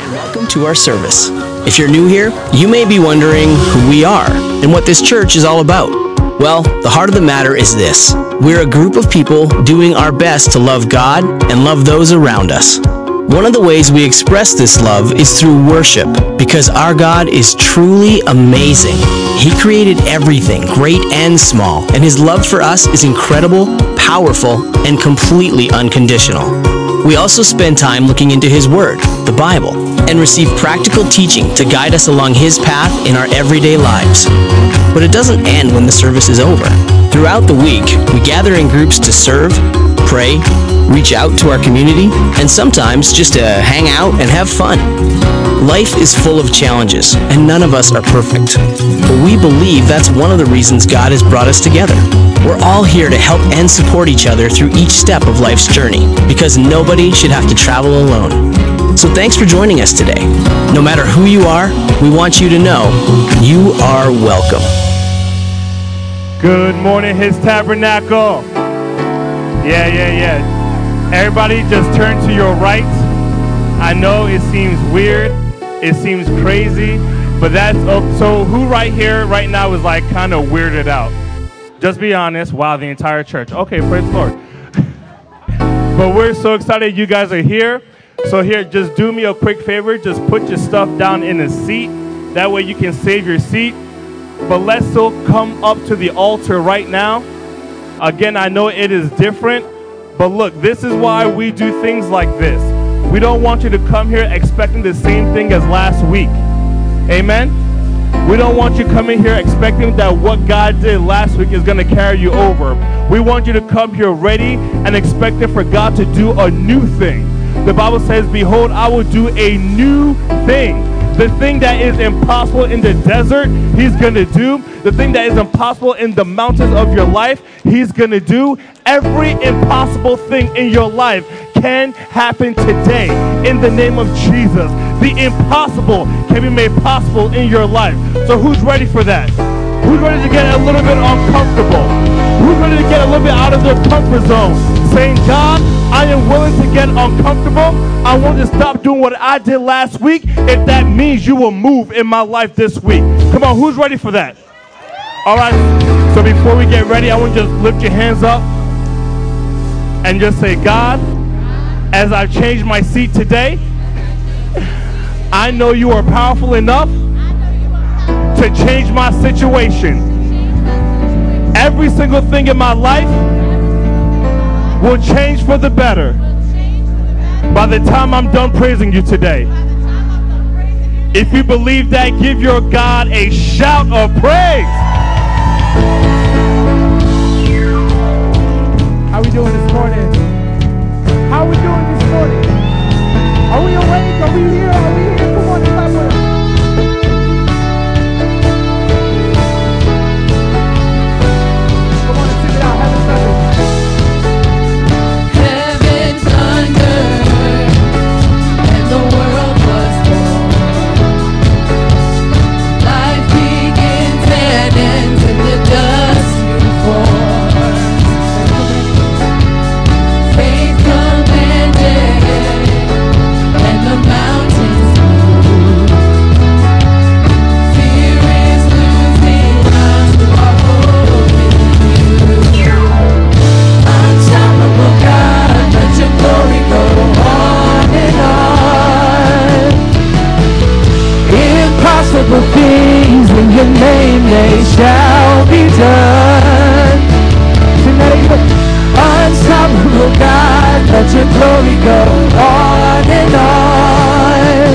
and welcome to our service. If you're new here, you may be wondering who we are and what this church is all about. Well, the heart of the matter is this. We're a group of people doing our best to love God and love those around us. One of the ways we express this love is through worship, because our God is truly amazing. He created everything, great and small, and His love for us is incredible, powerful, and completely unconditional. We also spend time looking into His Word, the Bible, and receive practical teaching to guide us along His path in our everyday lives. But it doesn't end when the service is over. Throughout the week, we gather in groups to serve, pray, reach out to our community, and sometimes just to hang out and have fun. Life is full of challenges, and none of us are perfect. But we believe that's one of the reasons God has brought us together. We're all here to help and support each other through each step of life's journey, because nobody should have to travel alone. So thanks for joining us today. No matter who you are, we want you to know you are welcome. Good morning, His Tabernacle. Yeah. Everybody just turn to your right. I know it seems weird. It seems crazy. But that's so who right here, right now is like kind of weirded out? Just be honest. Wow, the entire church. Okay, praise the Lord. But we're so excited you guys are here. So here, just do me a quick favor. Just put your stuff down in the seat. That way you can save your seat. But let's still come up to the altar right now. Again, I know it is different. But look, this is why we do things like this. We don't want you to come here expecting the same thing as last week. Amen? We don't want you coming here expecting that what God did last week is going to carry you over. We want you to come here ready and expecting for God to do a new thing. The Bible says, behold, I will do a new thing. The thing that is impossible in the desert, He's going to do. The thing that is impossible in the mountains of your life, He's going to do. Every impossible thing in your life can happen today in the name of Jesus. The impossible can be made possible in your life. So who's ready for that? Who's ready to get a little bit uncomfortable? Who's ready to get a little bit out of their comfort zone? Saying, God, I am willing to get uncomfortable. I want to stop doing what I did last week if that means you will move in my life this week. Come on, who's ready for that? All right, so before we get ready, I want you to just lift your hands up and just say, God, as I've changed my seat today, I know you are powerful enough to change my situation. Every single thing in my life will change for the better by the time I'm done praising you today. If you believe that, give your God a shout of praise. How we doing this morning? How we doing this morning? Are we awake? Are we here? Are we here? Come on, clap with us. Come on and sing it out. Heaven thundered, and the world was born. Life begins and ends in the dust you form. Faith commanded, and the mountains move. Fear is losing ground to our hope in you. Unstoppable God, let your glory go on and on. Impossible things in your name, they shall be done. Sing that again. Unstoppable God, let your glory go on and on.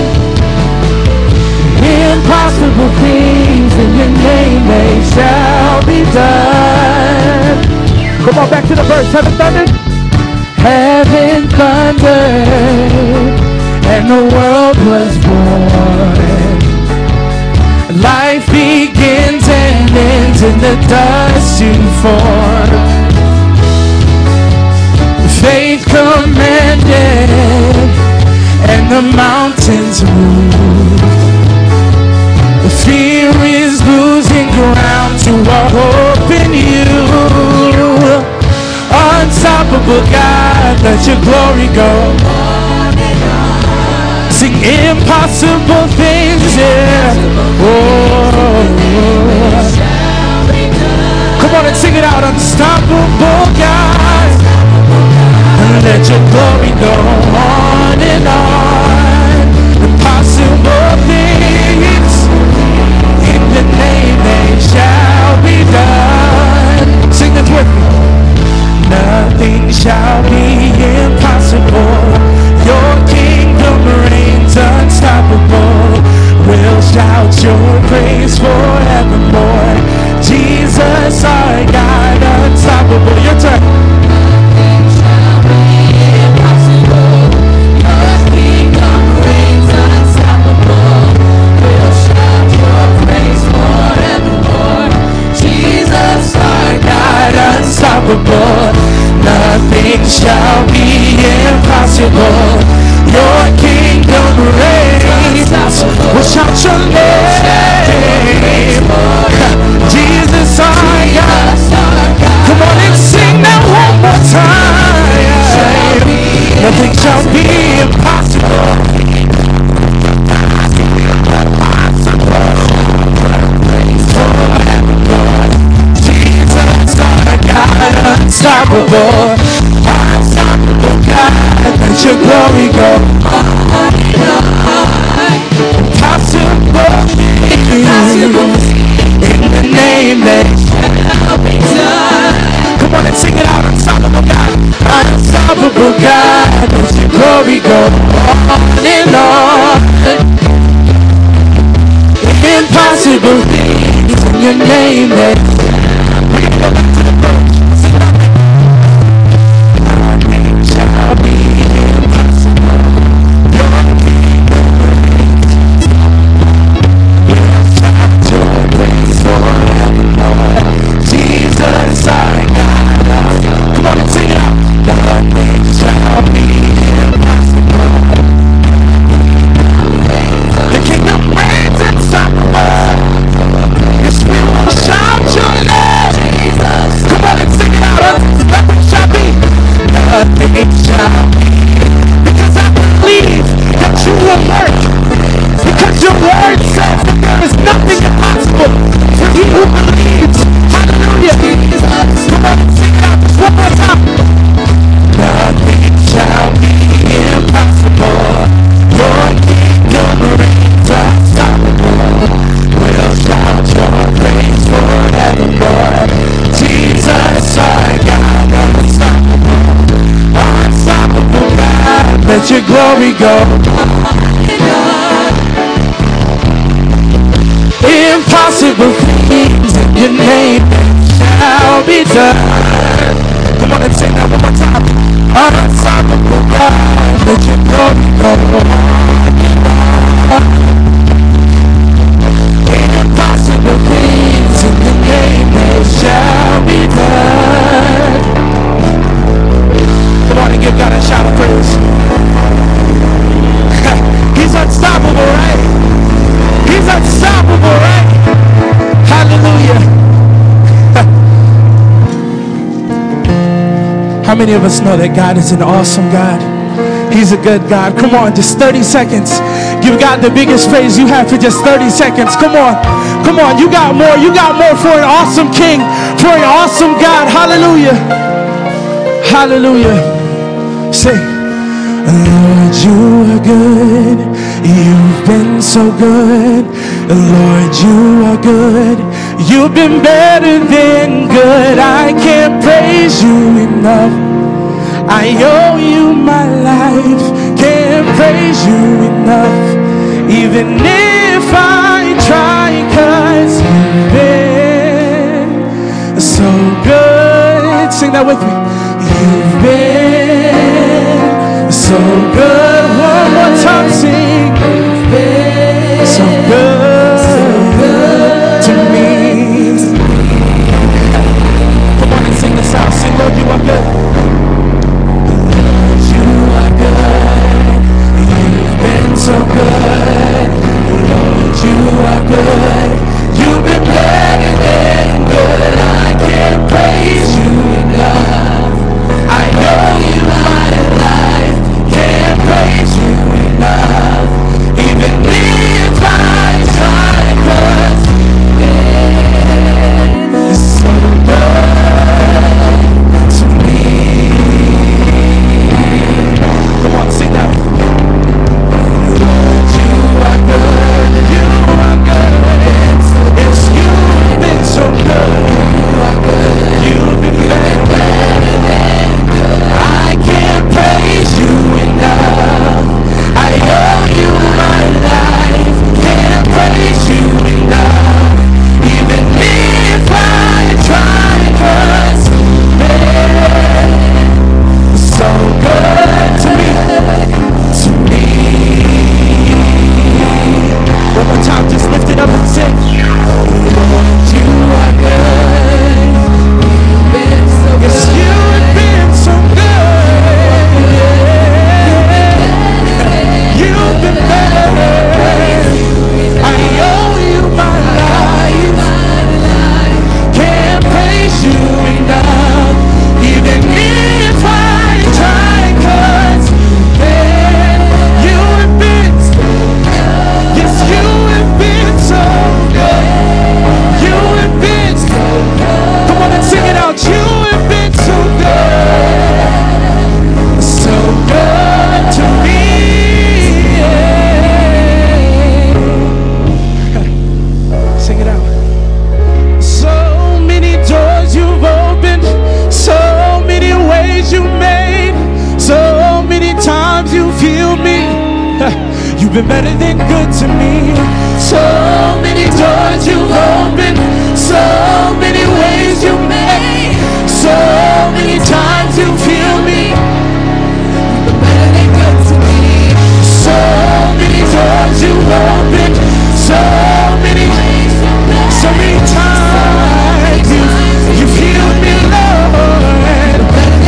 Impossible things in your name, they shall be done. Come on, back to the verse. Heaven thundered. Heaven thundered, and the world was born. Life begins and ends in the dust you form. Faith commanded, and the mountains move. Fear is losing ground to our hope in you. Unstoppable God, let your glory go on and on. Sing impossible things, yeah. Oh, come on and sing it out. Unstoppable God. And let your glory go on and on. Impossible things, in the name they shall be done. Sing this with me. Nothing shall be impossible. Your kingdom reigns unstoppable. We'll shout your praise forevermore. Jesus our God, unstoppable. Your turn. Nothing shall be impossible. Your kingdom reigns unstoppable. We'll shout your praise forevermore. Jesus our God, unstoppable. Nothing shall be impossible. Your kingdom reigns. We'll shout your name. Jesus our God. Come on and sing that one more time. Nothing shall be impossible. Jesus our God, unstoppable. Unstoppable God, let your glory go on and on. Impossible in the name that shall be done. Come on and sing it out. Unstoppable God, unstoppable God, let your glory go on and on. Impossible things in your name that shall be impossible. Your kingdom reigns. We'll shout your praise forevermore. Jesus our God. Come on and sing it out. Nothing shall be impossible. The kingdom reigns unstoppable. Yes, we will shout your name. Jesus. Come on and sing it out. Nothing shall be. Nothing shall be. Because I believe that you will work. Because your word says that there is nothing impossible for he who believes. Hallelujah. Come on and sing it out just one more time. Nothing shall be impossible. Your kingdom reigns unstoppable. We'll shout your praise forevermore. Jesus our God, unstoppable. Unstoppable God, let your glory go on. Impossible things in your name shall be done. Come on and sing that one more time. Unstoppable God, let your glory go on. Impossible things in the name they shall be done. Come on and give God a shout of praise. He's unstoppable, right? He's unstoppable, right? Hallelujah. How many of us know that God is an awesome God? He's a good God. Come on, just 30 seconds. Give God the biggest praise you have for just 30 seconds. Come on. Come on. You got more. You got more for an awesome King, for an awesome God. Hallelujah. Hallelujah. Say, Lord, you are good. You've been so good. Lord, you are good. You've been better than good. I can't praise you enough. I owe you my life. Can't praise you enough. Even if I try, 'cause you've been so good. Sing that with me. You've been so good. One more time, sing. You've been so good, to me. Come on and sing this out. Sing, Lord, you are good. Lord, you are good. You've been so good. Lord, you are good. You've been better than good. I can't praise you enough. I know you my life. Can't praise you enough. good to me. So many doors you've opened, so many ways you made, so many times you feel me. You've been better than good to me. So many doors you've opened, so many ways you made, so many times you healed me, Lord.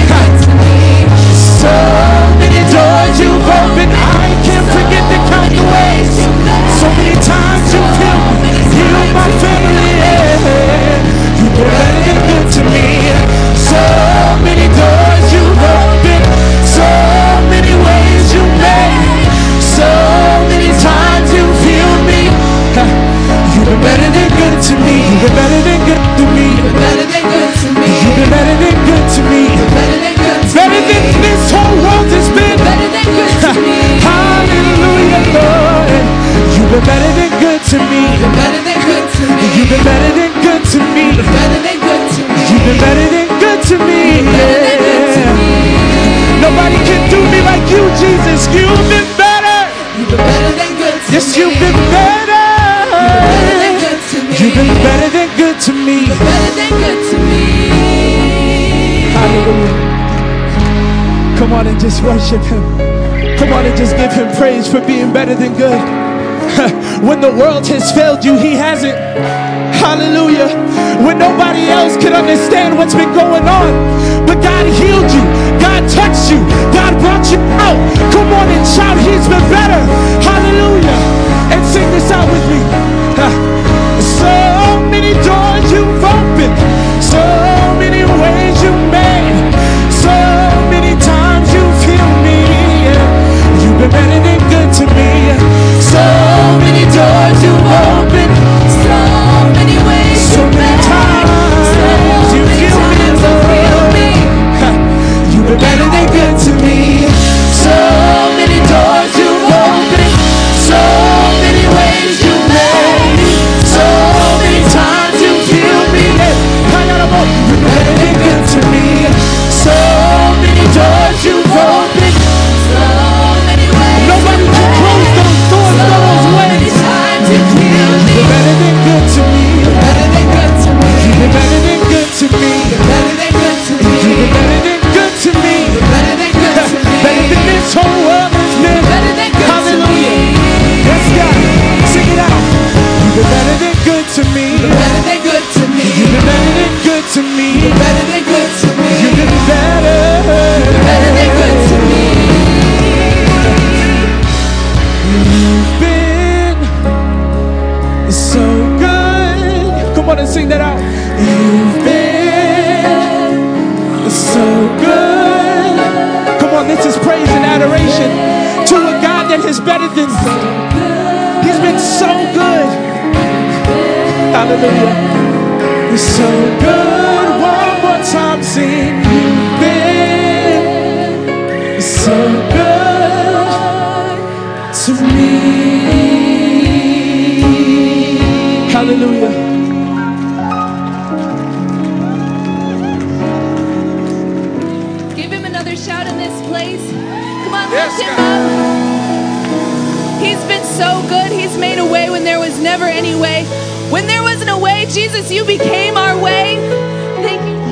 So many doors you've opened, I can't forget to count the ways. So many times you healed my family, yeah. You've been better than good to me. So many doors you've opened, so many ways you made, so many times you healed me. You've been better than good to me. You've been better than good to me. You've been better than good to me. You've been better than good to me. Better than good to me. Better than this whole world has been. Better than good to me. Hallelujah, Lord. You've been better than good to me. You've been better than good to me. You've been better than good to me. Better than good to me. You've been better than good to me. Nobody can do me like you, Jesus. You've been better. You've been better than good to me. Yes, you've been better. You've been better than good to me. Better than good to me. Hallelujah. Come on and just worship him. Come on and just give him praise for being better than good. When the world has failed you, he hasn't. Hallelujah. When nobody else can understand what's been going on, but God healed you, God touched you, God brought you out. Come on and shout, he's been better. Hallelujah. And sing this out with me. So many doors you've opened, so many ways you made, so many times you've healed me. You've been better than good to me. So many doors you've opened, so many ways so many times you've healed me. You've been better than good to me. So many doors you've opened, so many ways you made, so many times you healed me. You're better than good to me. So many doors you've opened, so many ways. Nobody can close those doors, those ways. You're better than good to me. You're better than good to me. You've been better than good to me. You're better than good to me. You've been better than good to me. You're better than good to me. Better than this whole world has been. Better than good. Hallelujah. Yes, God. Sing it out. You've been better than good to me. You're better than good to me. You've been better than good to me. You're better than good to me. You've been better. You're better than good to me. You've been so good. Come on and sing that out. You've been so good. Come on, this is praise and adoration to a God that is better than. He's been so good. Hallelujah. He's so good. One more time, sing. You've been so good to me. Hallelujah. Give him another shout in this place. Come on, lift him up. He's been so good. He's made a way when there was never any way. When there wasn't a way, Jesus, you became our way. Thank you.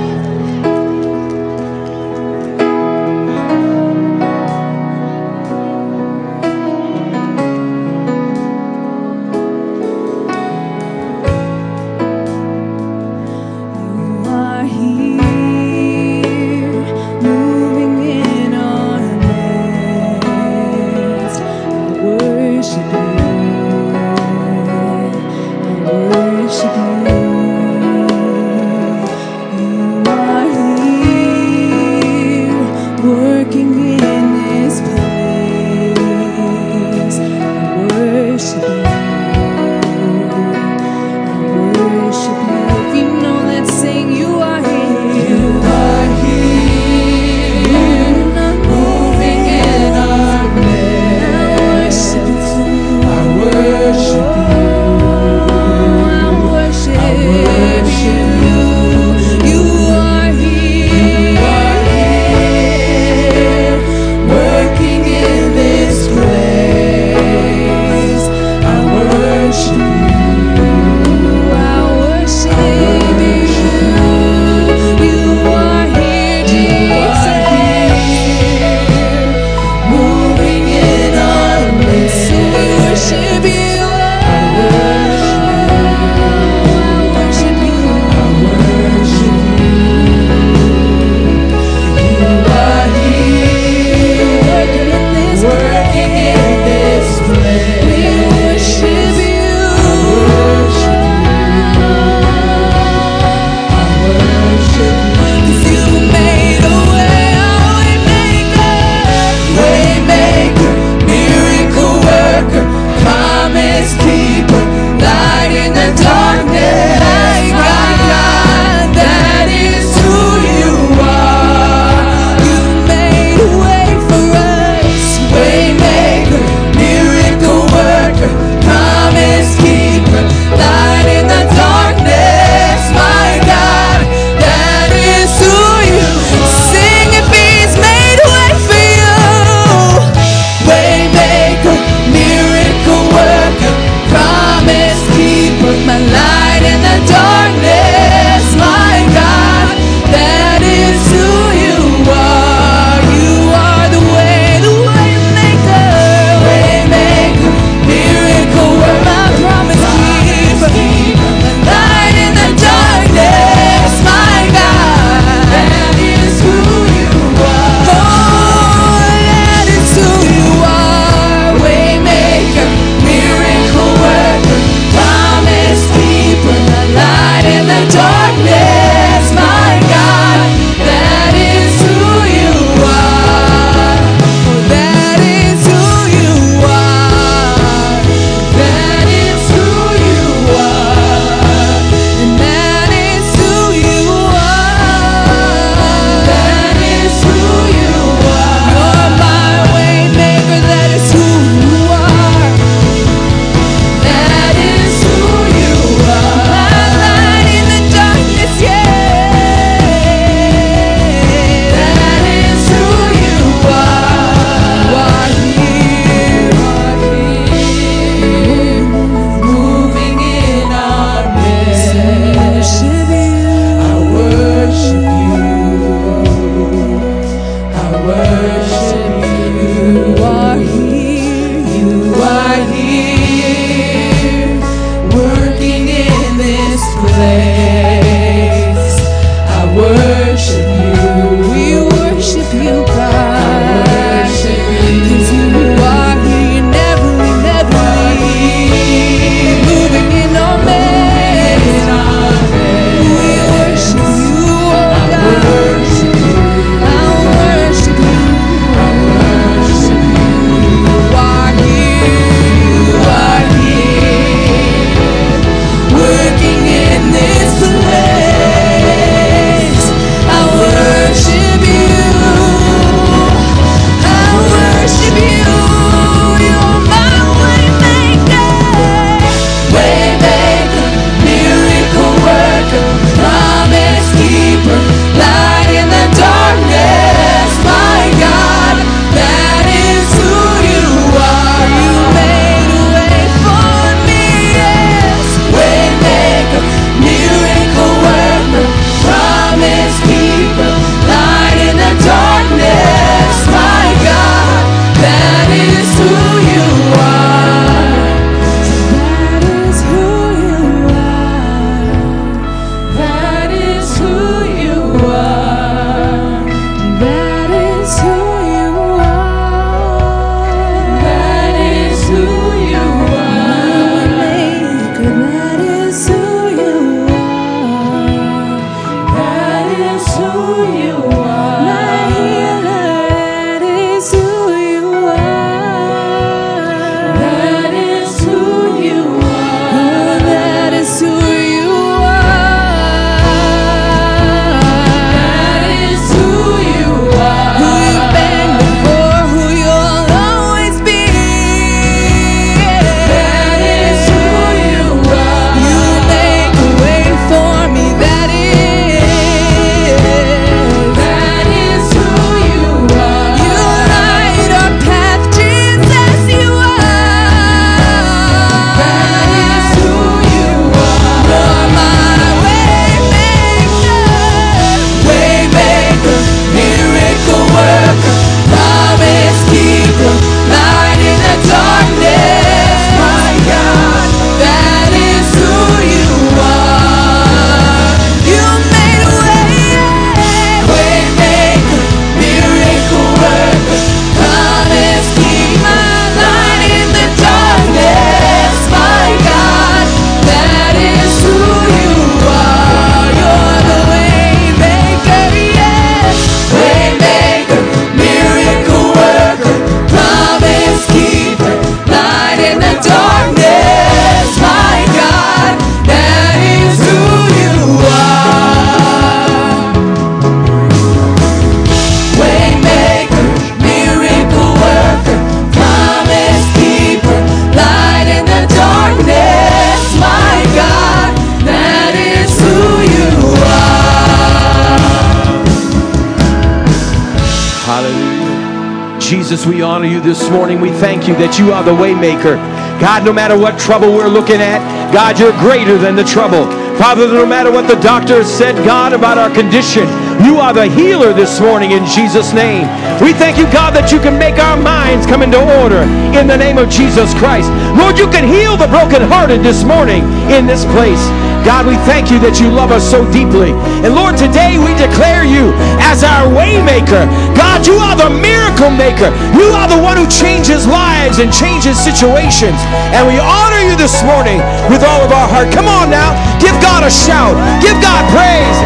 Jesus, we honor you this morning. We thank you that you are the way maker. God, no matter what trouble we're looking at, God, you're greater than the trouble. Father, no matter what the doctor said, God, about our condition, you are the healer this morning in Jesus' name. We thank you, God, that you can make our minds come into order in the name of Jesus Christ. Lord, you can heal the brokenhearted this morning in this place. God, we thank you that you love us so deeply. And Lord, today we declare you as our way maker. God, you are the miracle maker. You are the one who changes lives and changes situations. And we honor you this morning with all of our heart. Come on now, give God a shout. Give God praise.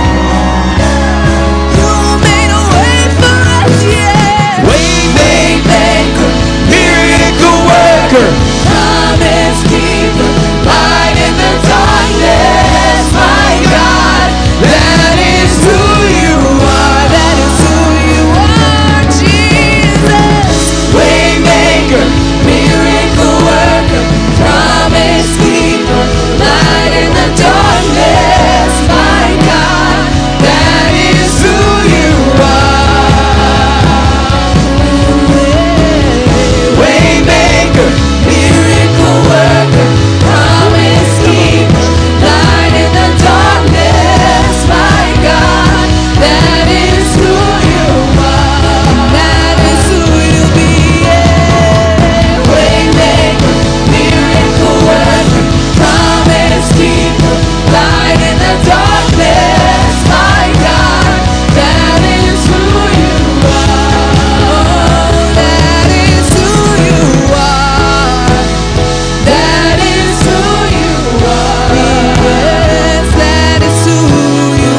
Waymaker, miracle worker, promise keeper, light in the darkness, my God, that is who you are, that is who you are, Jesus. Waymaker, miracle worker, promise keeper, light in the darkness, my God, that is who you are. Miracle worker, promise keeper, light in the darkness, my God, that is who you are, that is who you be. Waymaker, miracle worker, promise keeper, light in the darkness, my God, that is who you are, that is who you are. That is who you are. Yes, that is who you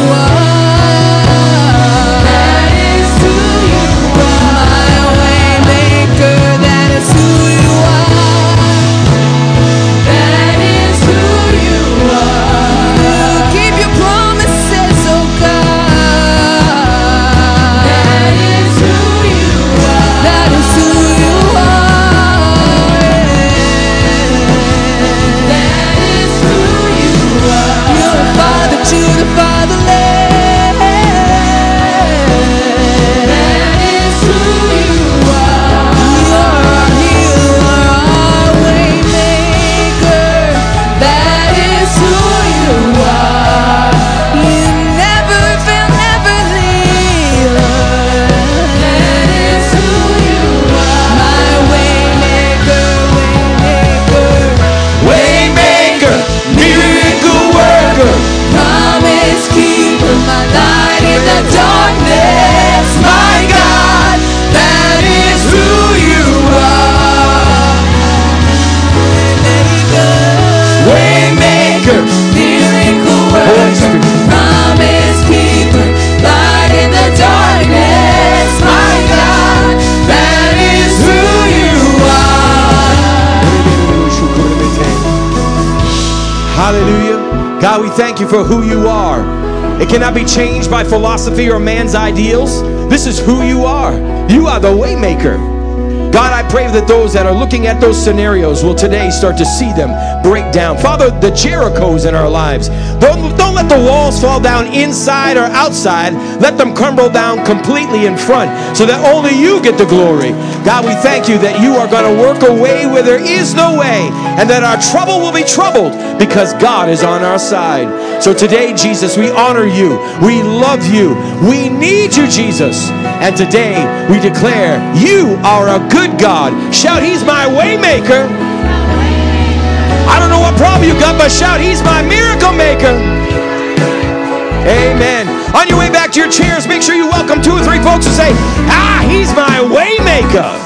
are. That is who you are. My way maker, that is who you are. That is who you are. You keep your promises, oh God. That is who you are. That is who you are. To the fatherland. That is who you are. You're our healer, our way maker. That is who you are. You never fail, never leave us. That is who you are. My way maker, way maker, miracle worker, promise keeper, my light in the darkness, my God, that is who you are. Waymaker, miracle worker, promise keeper, light in the darkness, my God, that is who you are. Hallelujah. God, we thank you for who you are. It cannot be changed by philosophy or man's ideals. This is who you are. You are the waymaker. God, I pray that those that are looking at those scenarios will today start to see them break down. Father, the Jerichos in our lives, don't let the walls fall down inside or outside. Let them crumble down completely in front so that only you get the glory. God, we thank you that you are going to work a way where there is no way, and that our trouble will be troubled because God is on our side. So today, Jesus, we honor you. We love you. We need you, Jesus. And today, we declare you are a good God. Shout, he's my way maker. I don't know what problem you got, but shout, he's my miracle maker. Amen. On your way back to your chairs, make sure you welcome 2 or 3 folks and say, he's my way maker.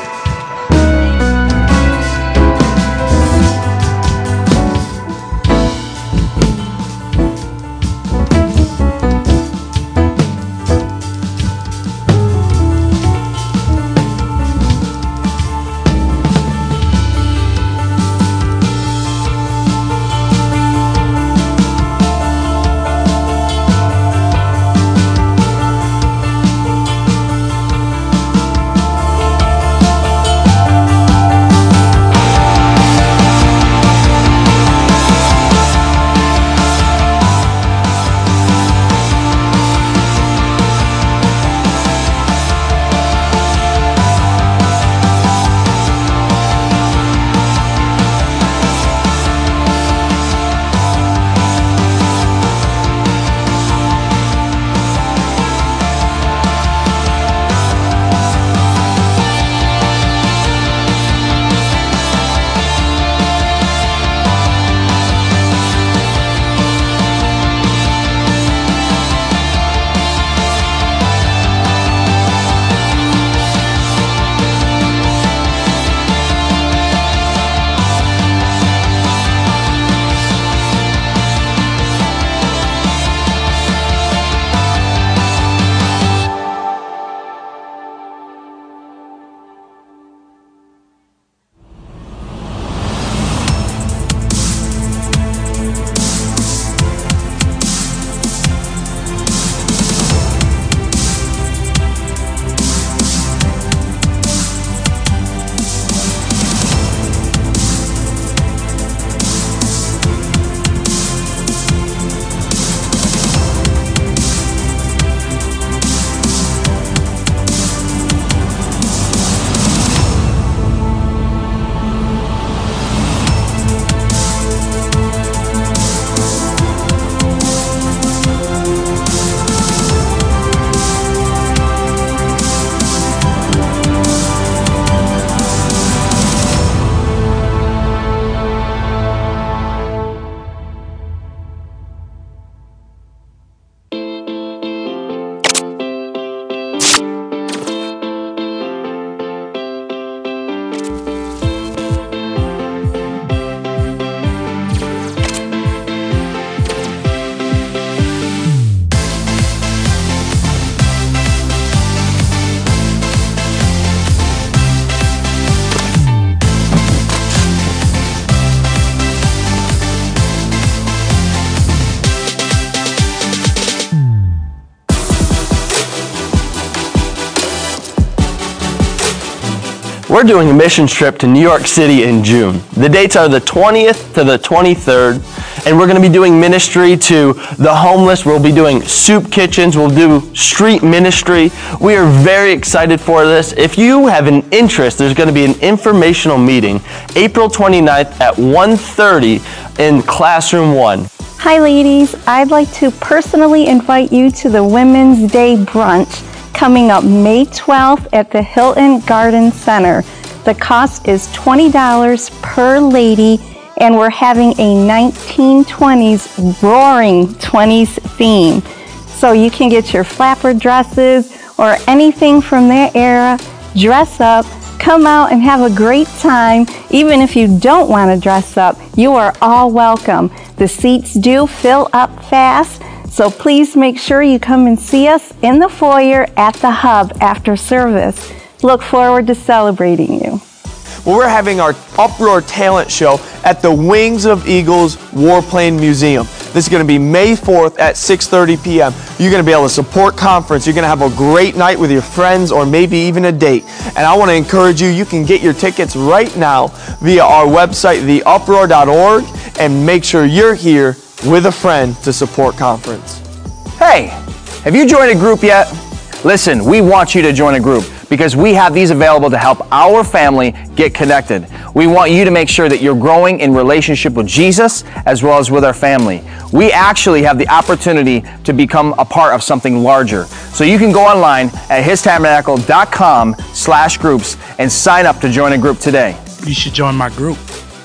We're doing a missions trip to New York City in June. The dates are the 20th to the 23rd, and we're going to be doing ministry to the homeless. We'll be doing soup kitchens. We'll do street ministry. We are very excited for this. If you have an interest, there's going to be an informational meeting April 29th at 1:30 in Classroom 1. Hi ladies, I'd like to personally invite you to the Women's Day Brunch coming up May 12th at the Hilton Garden Center. The cost is $20 per lady, and we're having a 1920s Roaring 20s theme. So you can get your flapper dresses or anything from that era, dress up, come out and have a great time. Even if you don't want to dress up, you are all welcome. The seats do fill up fast, so please make sure you come and see us in the foyer at the Hub after service. Look forward to celebrating you. Well, we're having our Uproar Talent Show at the Wings of Eagles Warplane Museum. This is going to be May 4th at 6:30 p.m. You're going to be able to support conference. You're going to have a great night with your friends or maybe even a date. And I want to encourage you, you can get your tickets right now via our website, theuproar.org, and make sure you're here with a friend to support conference. Hey, have you joined a group yet? Listen, we want you to join a group because we have these available to help our family get connected. We want you to make sure that you're growing in relationship with Jesus as well as with our family. We actually have the opportunity to become a part of something larger. So you can go online at histabernacle.com/groups and sign up to join a group today. You should join my group.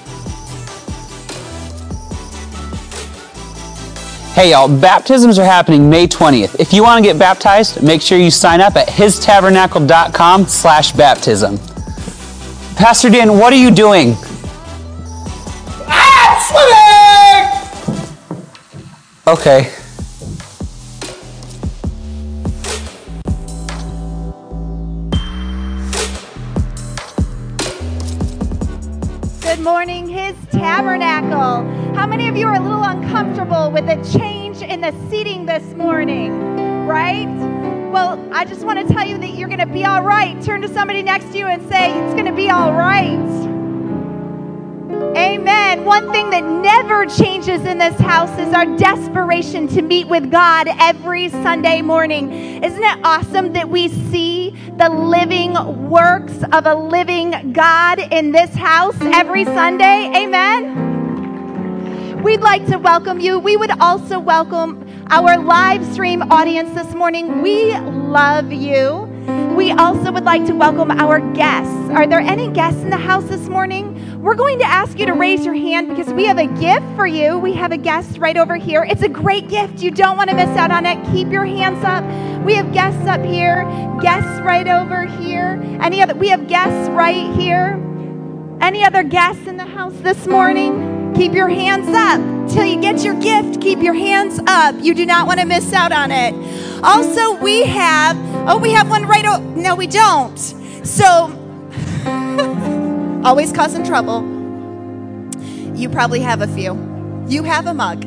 Hey y'all, baptisms are happening May 20th. If you want to get baptized, make sure you sign up at histabernacle.com/baptism. Pastor Dan, what are you doing? I'm swimming! Okay. Good morning, His Tabernacle. How many of you are a little uncomfortable with the change in the seating this morning, right? Well, I just want to tell you that you're going to be all right. Turn to somebody next to you and say, it's going to be all right. Amen. One thing that never changes in this house is our desperation to meet with God every Sunday morning. Isn't it awesome that we see the living works of a living God in this house every Sunday? Amen. We'd like to welcome you. We would also welcome our live stream audience this morning. We love you. We also would like to welcome our guests. Are there any guests in the house this morning? We're going to ask you to raise your hand because we have a gift for you. We have a guest right over here. It's a great gift. You don't want to miss out on it. Keep your hands up. We have guests up here, guests right over here. We have guests right here. Any other guests in the house this morning? Keep your hands up till you get your gift. Keep your hands up. You do not want to miss out on it. Also, we have one right. No, we don't. So, always causing trouble. You probably have a few. You have a mug.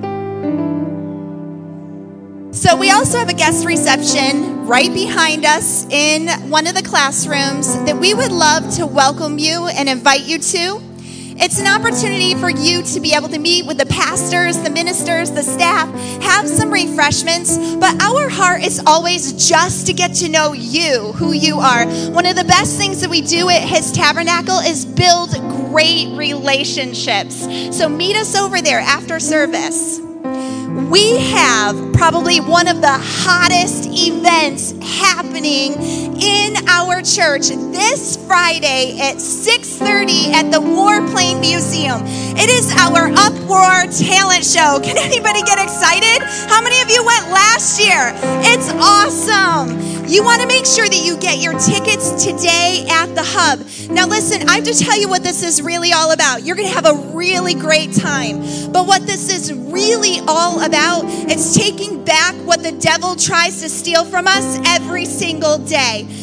So we also have a guest reception right behind us in one of the classrooms that we would love to welcome you and invite you to. It's an opportunity for you to be able to meet with the pastors, the ministers, the staff, have some refreshments, but our heart is always just to get to know you, who you are. One of the best things that we do at His Tabernacle is build great relationships. So meet us over there after service. We have probably one of the hottest events happening in our church this Friday at 6:30 at the Warplane Museum. It is our Uproar Talent Show. Can anybody get excited? How many of you went last year? It's awesome. You want to make sure that you get your tickets today at the Hub. Now listen, I have to tell you what this is really all about. You're going to have a really great time. But what this is really all about, it's taking back what the devil tries to steal from us every single day.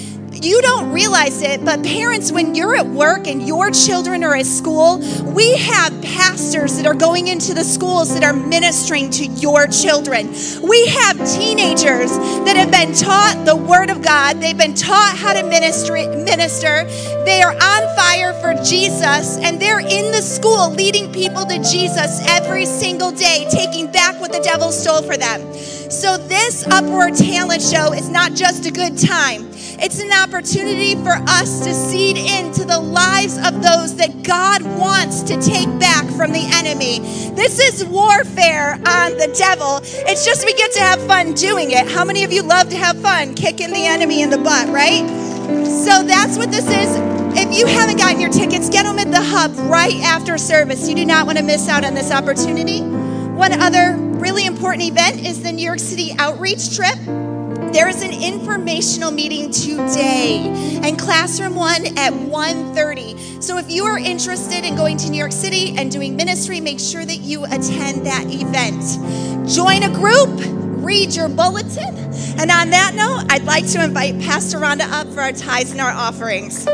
You don't realize it, but parents, when you're at work and your children are at school, we have pastors that are going into the schools that are ministering to your children. We have teenagers that have been taught the Word of God. They've been taught how to minister. They are on fire for Jesus, and they're in the school leading people to Jesus every single day, taking back what the devil stole for them. So this Uproar Talent Show is not just a good time. It's an opportunity for us to seed into the lives of those that God wants to take back from the enemy. This is warfare on the devil. It's just we get to have fun doing it. How many of you love to have fun kicking the enemy in the butt, right? So that's what this is. If you haven't gotten your tickets, get them at the hub right after service. You do not want to miss out on this opportunity. One other really important event is the New York City outreach trip. There is an informational meeting today in Classroom 1 at 1:30. So if you are interested in going to New York City and doing ministry, make sure that you attend that event. Join a group, read your bulletin. And on that note, I'd like to invite Pastor Rhonda up for our tithes and our offerings.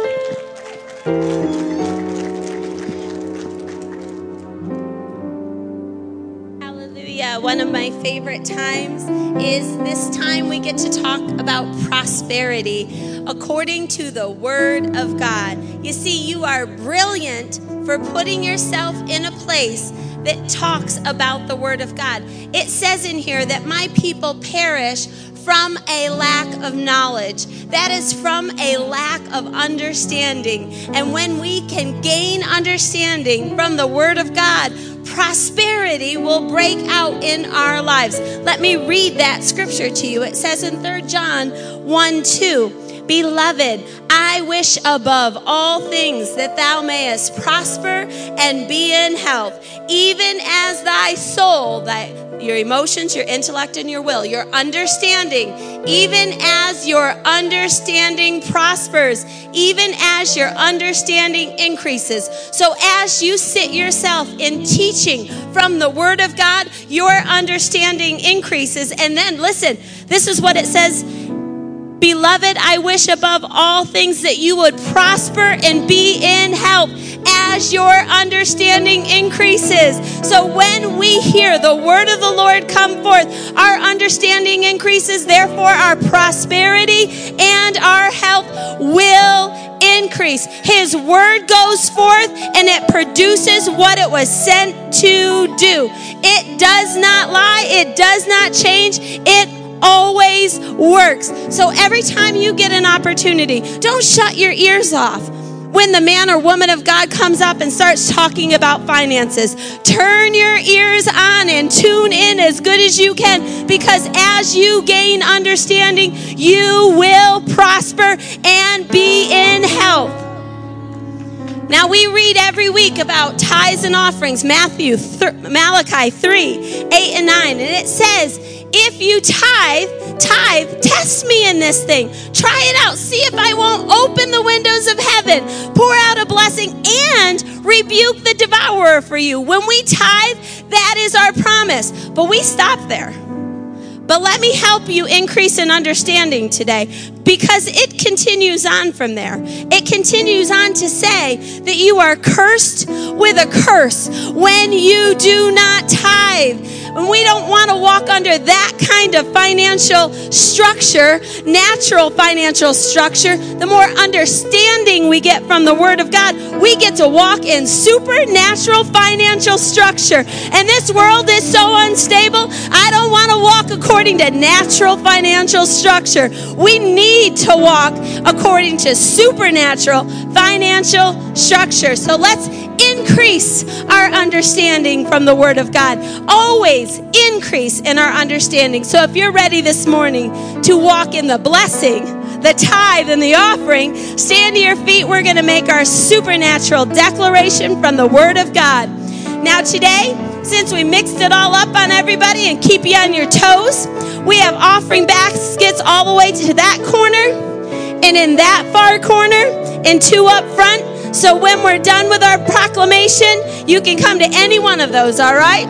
One of my favorite times is this time we get to talk about prosperity according to the Word of God. You see, you are brilliant for putting yourself in a place that talks about the Word of God. It says in here that my people perish from a lack of knowledge. That is from a lack of understanding. And when we can gain understanding from the Word of God, prosperity will break out in our lives. Let me read that scripture to you. It says in 3 John 1:2, Beloved, I wish above all things that thou mayest prosper and be in health, even as thy soul, your emotions, your intellect, and your will, your understanding, even as your understanding prospers, even as your understanding increases. So as you sit yourself in teaching from the Word of God, your understanding increases. And then listen, this is what it says. Beloved, I wish above all things that you would prosper and be in health as your understanding increases. So when we hear the word of the Lord come forth, our understanding increases. Therefore, our prosperity and our health will increase. His word goes forth and it produces what it was sent to do. It does not lie. It does not change. It always works. So every time you get an opportunity, don't shut your ears off. When the man or woman of God comes up and starts talking about finances, turn your ears on and tune in as good as you can, because as you gain understanding, you will prosper and be in health. Now we read every week about tithes and offerings, Malachi 3, 8 and 9, and it says, if you tithe, test me in this thing. Try it out. See if I won't open the windows of heaven, pour out a blessing, and rebuke the devourer for you. When we tithe, that is our promise. But we stop there. But let me help you increase in understanding today, because it continues on from there. It continues on to say that you are cursed with a curse when you do not tithe. And we don't want to walk under that kind of financial structure, natural financial structure. The more understanding we get from the Word of God, we get to walk in supernatural financial structure. And this world is so unstable. I don't want to walk according to natural financial structure. We need to walk according to supernatural financial structure. So let's increase our understanding from the Word of God. Always increase in our understanding. So if you're ready this morning to walk in the blessing, the tithe, and the offering, stand to your feet. We're going to make our supernatural declaration from the Word of God. Now today, since we mixed it all up on everybody and keep you on your toes, we have offering baskets all the way to that corner and in that far corner and 2 up front. So when we're done with our proclamation, you can come to any one of those, all right?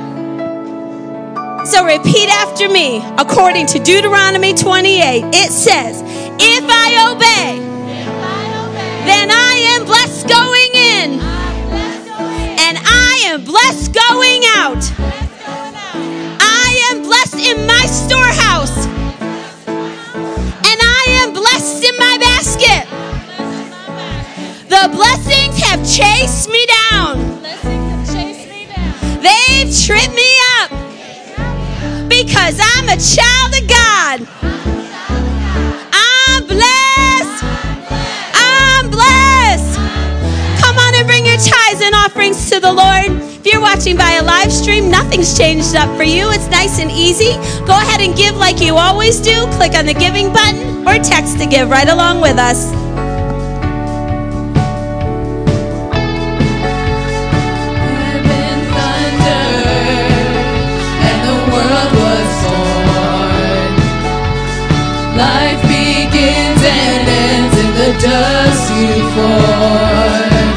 So repeat after me. According to Deuteronomy 28, it says, If I obey, then I am blessed going in, and I am blessed going out. I am blessed in my storehouse, and I am blessed in my basket. The blessings have chased me down. They've tripped me up because I'm a child of God. I'm blessed. I'm blessed. Come on and bring your tithes and offerings to the Lord. If you're watching by a live stream, nothing's changed up for you. It's nice and easy. Go ahead and give like you always do. Click on the giving button or text to give right along with us. Life begins and ends in the dust you form.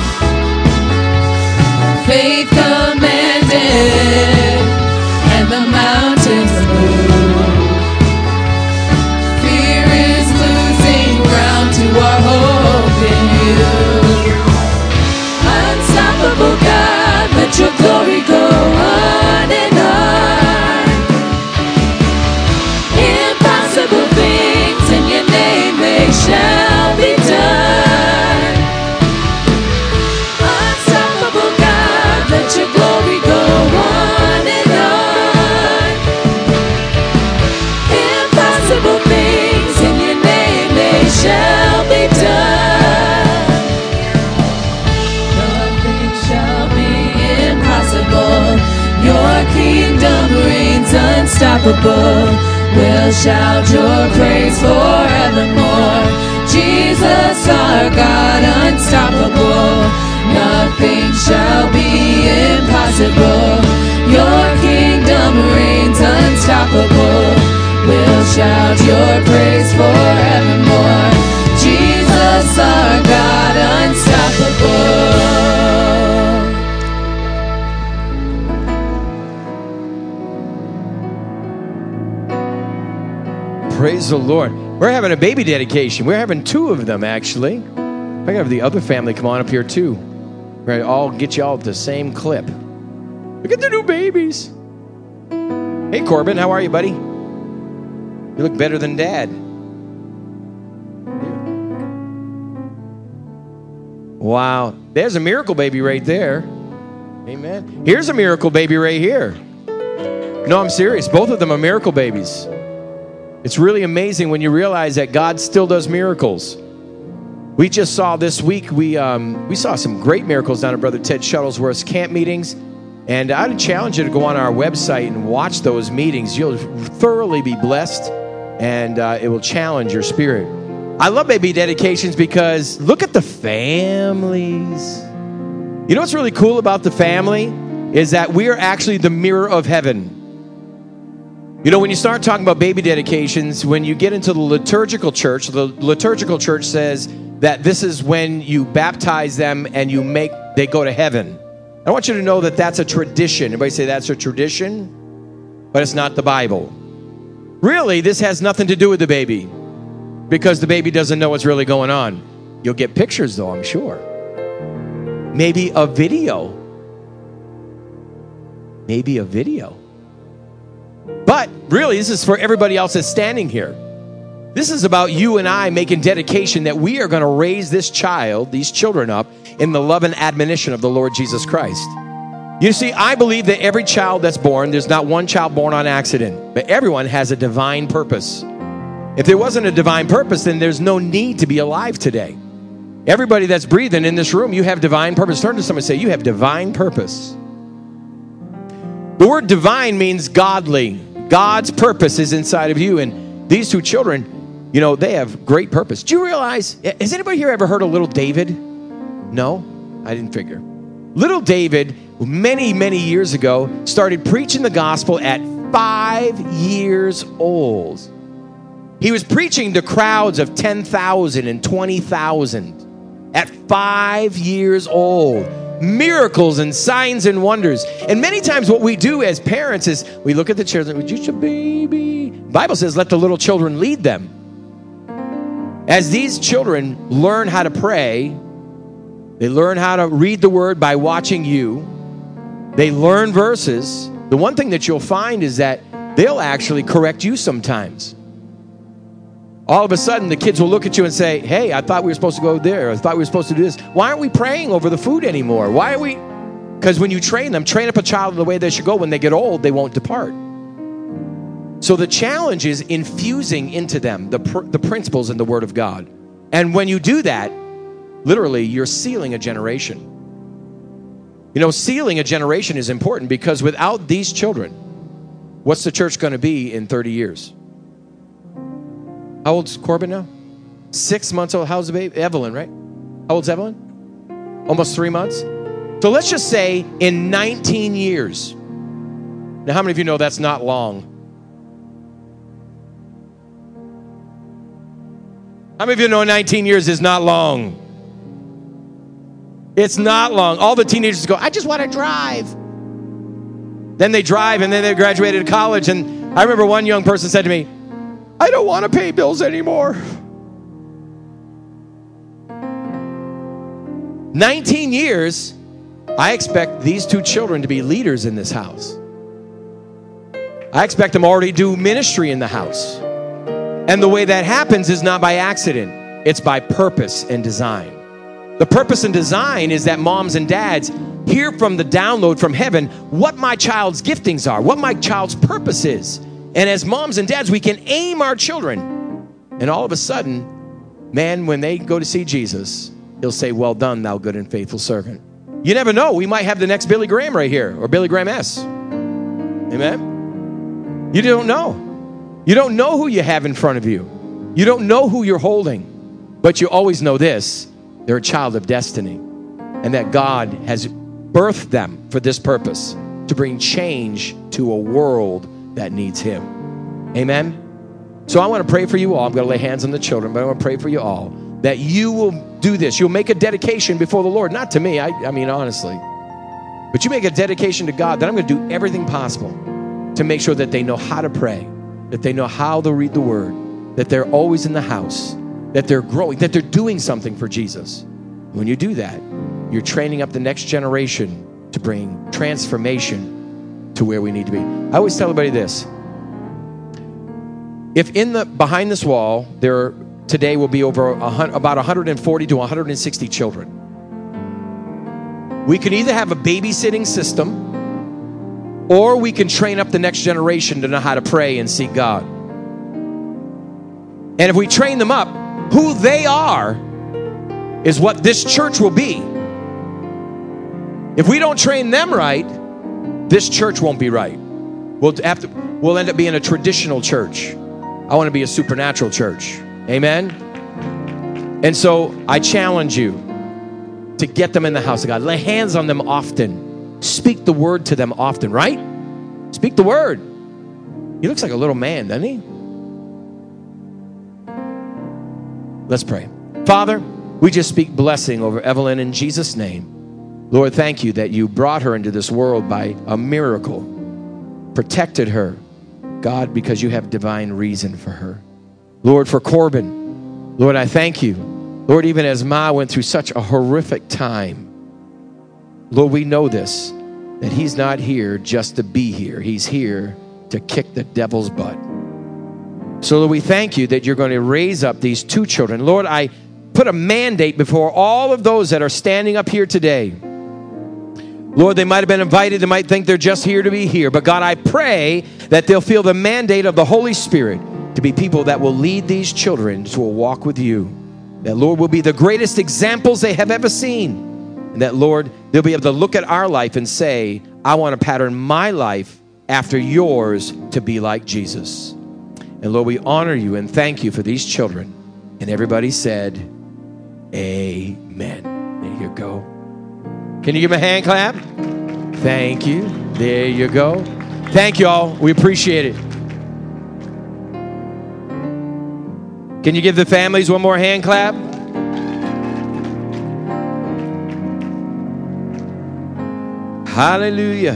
Faith commanded and the mountains move. Fear is losing ground to our hope in you. Unstoppable God, let your glory go on and on. Impossible things in your name, they shall be done. Unstoppable God, let your glory go on and on. Impossible things in your name, they shall be done. Nothing shall be impossible. Your kingdom reigns unstoppable. We'll shout your praise forevermore. Jesus, our God, unstoppable. Nothing shall be impossible. Your kingdom reigns unstoppable. We'll shout your praise forevermore. Jesus, our God, unstoppable. Praise the Lord. We're having a baby dedication. We're having two of them, actually. I gotta have the other family come on up here, too. We're gonna all get you all at the same clip. Look at the new babies. Hey, Corbin, how are you, buddy? You look better than Dad. Wow. There's a miracle baby right there. Amen. Here's a miracle baby right here. No, I'm serious. Both of them are miracle babies. It's really amazing when you realize that God still does miracles. We just saw this week, we saw some great miracles down at Brother Ted Shuttlesworth's camp meetings. And I'd challenge you to go on our website and watch those meetings. You'll thoroughly be blessed, and it will challenge your spirit. I love baby dedications because look at the families. You know what's really cool about the family is that we are actually the mirror of heaven. You know, when you start talking about baby dedications, when you get into the liturgical church says that this is when you baptize them and they go to heaven. I want you to know that that's a tradition. Everybody say that's a tradition, but it's not the Bible. Really, this has nothing to do with the baby because the baby doesn't know what's really going on. You'll get pictures, though, I'm sure. Maybe a video. But really, this is for everybody else that's standing here. This is about you and I making dedication that we are going to raise these children up in the love and admonition of the Lord Jesus Christ. You see, I believe that every child that's born, there's not one child born on accident, but everyone has a divine purpose. If there wasn't a divine purpose, then there's no need to be alive today. Everybody that's breathing in this room, you have divine purpose. Turn to someone and say, you have divine purpose. The word divine means godly. God's purpose is inside of you. And these two children, you know, they have great purpose. Do you realize, has anybody here ever heard of little David? No? I didn't figure. Little David, many, many years ago, started preaching the gospel at 5 years old. He was preaching to crowds of 10,000 and 20,000 at 5 years old. Miracles and signs and wonders. And many times what we do as parents is we look at the children, we're just a baby. The Bible says, let the little children lead them. As these children learn how to pray, they learn how to read the word by watching you. They learn verses. The one thing that you'll find is that they'll actually correct you sometimes. All of a sudden, the kids will look at you and say, hey, I thought we were supposed to go there. I thought we were supposed to do this. Why aren't we praying over the food anymore? Why are we? Because when you train them, train up a child in the way they should go. When they get old, they won't depart. So the challenge is infusing into them the principles in the Word of God. And when you do that, literally, you're sealing a generation. You know, sealing a generation is important because without these children, what's the church going to be in 30 years? How old's Corbin now? 6 months old. How's the baby? Evelyn, right? How old's Evelyn? Almost 3 months. So let's just say in 19 years. Now, how many of you know that's not long? How many of you know 19 years is not long? It's not long. All the teenagers go, I just want to drive. Then they drive and then they graduated college. And I remember one young person said to me, I don't want to pay bills anymore. 19 years, I expect these two children to be leaders in this house. I expect them already do ministry in the house. And the way that happens is not by accident. It's by purpose and design. The purpose and design is that moms and dads hear from the download from heaven what my child's giftings are, what my child's purpose is. And as moms and dads, we can aim our children. And all of a sudden, man, when they go to see Jesus, he'll say, well done, thou good and faithful servant. You never know. We might have the next Billy Graham right here, or Billy Graham S. Amen? You don't know. You don't know who you have in front of you. You don't know who you're holding. But you always know this. They're a child of destiny. And that God has birthed them for this purpose, to bring change to a world that needs him. Amen? So I want to pray for you all. I'm going to lay hands on the children, but I want to pray for you all that you will do this. You'll make a dedication before the Lord. Not to me, I mean honestly. But you make a dedication to God that I'm going to do everything possible to make sure that they know how to pray, that they know how to read the word, that they're always in the house, that they're growing, that they're doing something for Jesus. When you do that, you're training up the next generation to bring transformation to where we need to be. I always tell everybody this. If behind this wall, there today will be about 140 to 160 children. We can either have a babysitting system, or we can train up the next generation to know how to pray and seek God. And if we train them up, who they are is what this church will be. If we don't train them right, this church won't be right. We'll end up being a traditional church. I want to be a supernatural church. Amen? And so I challenge you to get them in the house of God. Lay hands on them often. Speak the word to them often, right? Speak the word. He looks like a little man, doesn't he? Let's pray. Father, we just speak blessing over Evelyn in Jesus' name. Lord, thank you that you brought her into this world by a miracle, protected her, God, because you have divine reason for her. Lord, for Corbin, Lord, I thank you. Lord, even as Ma went through such a horrific time, Lord, we know this, that he's not here just to be here. He's here to kick the devil's butt. So, Lord, we thank you that you're going to raise up these two children. Lord, I put a mandate before all of those that are standing up here today. Lord, they might have been invited. They might think they're just here to be here. But God, I pray that they'll feel the mandate of the Holy Spirit to be people that will lead these children to a walk with you. That, Lord, will be the greatest examples they have ever seen. And that, Lord, they'll be able to look at our life and say, I want to pattern my life after yours to be like Jesus. And, Lord, we honor you and thank you for these children. And everybody said, amen. There you go. Can you give him a hand clap? Thank you. There you go. Thank you all. We appreciate it. Can you give the families one more hand clap? Hallelujah.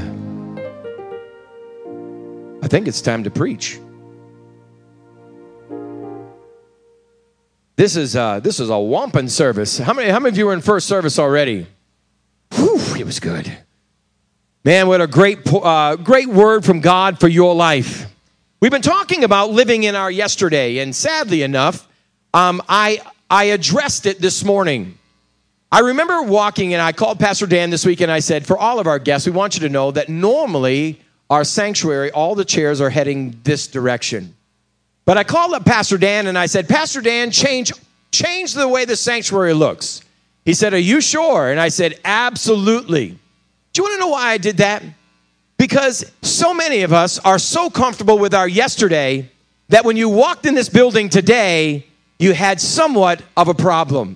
I think it's time to preach. This is a whomping service. How many of you were in first service already? Whew, it was good. Man, what a great word from God for your life. We've been talking about living in our yesterday, and sadly enough, I addressed it this morning. I remember walking, and I called Pastor Dan this week, and I said, for all of our guests, we want you to know that normally our sanctuary, all the chairs are heading this direction. But I called up Pastor Dan, and I said, Pastor Dan, change the way the sanctuary looks. He said, are you sure? And I said, absolutely. Do you want to know why I did that? Because so many of us are so comfortable with our yesterday that when you walked in this building today, you had somewhat of a problem.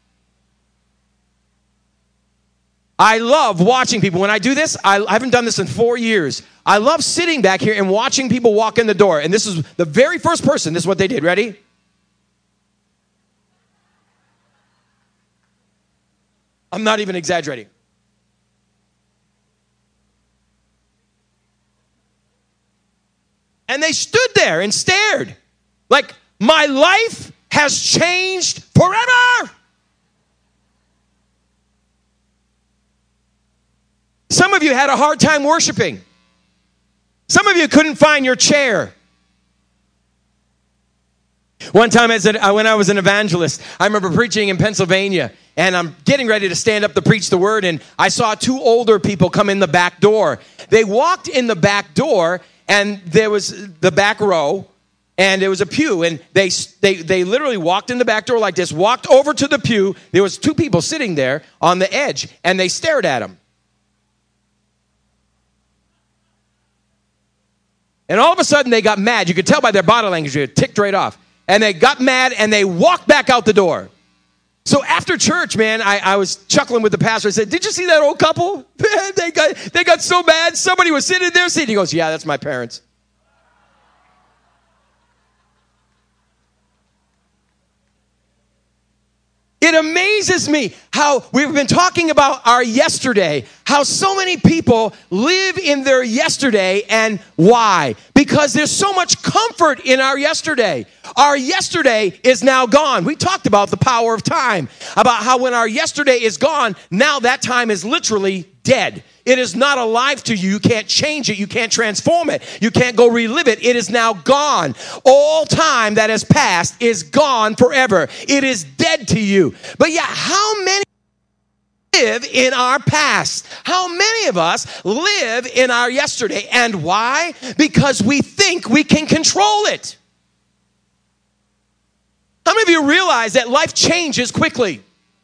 I love watching people. When I do this, I haven't done this in 4 years. I love sitting back here and watching people walk in the door. And this is the very first person. This is what they did. Ready? I'm not even exaggerating. And they stood there and stared. Like, my life has changed forever. Some of you had a hard time worshiping. Some of you couldn't find your chair. One time when I was an evangelist, I remember preaching in Pennsylvania, and I'm getting ready to stand up to preach the word, and I saw two older people come in the back door. They walked in the back door, and there was the back row, and there was a pew, and they literally walked in the back door like this, walked over to the pew. There was two people sitting there on the edge, and they stared at him. And all of a sudden, they got mad. You could tell by their body language, it ticked right off. And they got mad, and they walked back out the door. So after church, man, I was chuckling with the pastor. I said, did you see that old couple? they got so mad. Somebody was sitting in their seat. He goes, yeah, that's my parents. It amazes me how we've been talking about our yesterday, how so many people live in their yesterday, and why? Because there's so much comfort in our yesterday. Our yesterday is now gone. We talked about the power of time, about how when our yesterday is gone, now that time is literally dead. It is not alive to you. You can't change it. You can't transform it. You can't go relive it. It is now gone. All time that has passed is gone forever. It is dead to you. But yet, how many live in our past? How many of us live in our yesterday? And why? Because we think we can control it. How many of you realize that life changes quickly?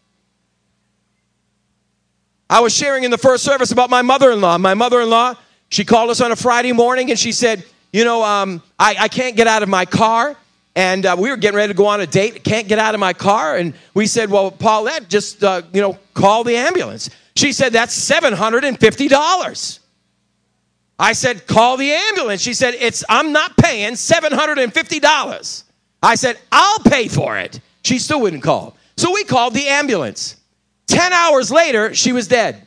I was sharing in the first service about my mother-in-law. My mother-in-law, she called us on a Friday morning, and she said, I can't get out of my car. And we were getting ready to go on a date. Can't get out of my car. And we said, well, Paulette, just, call the ambulance. She said, that's $750. I said, call the ambulance. She said, I'm not paying $750. I said, I'll pay for it. She still wouldn't call. So we called the ambulance. 10 hours later, she was dead.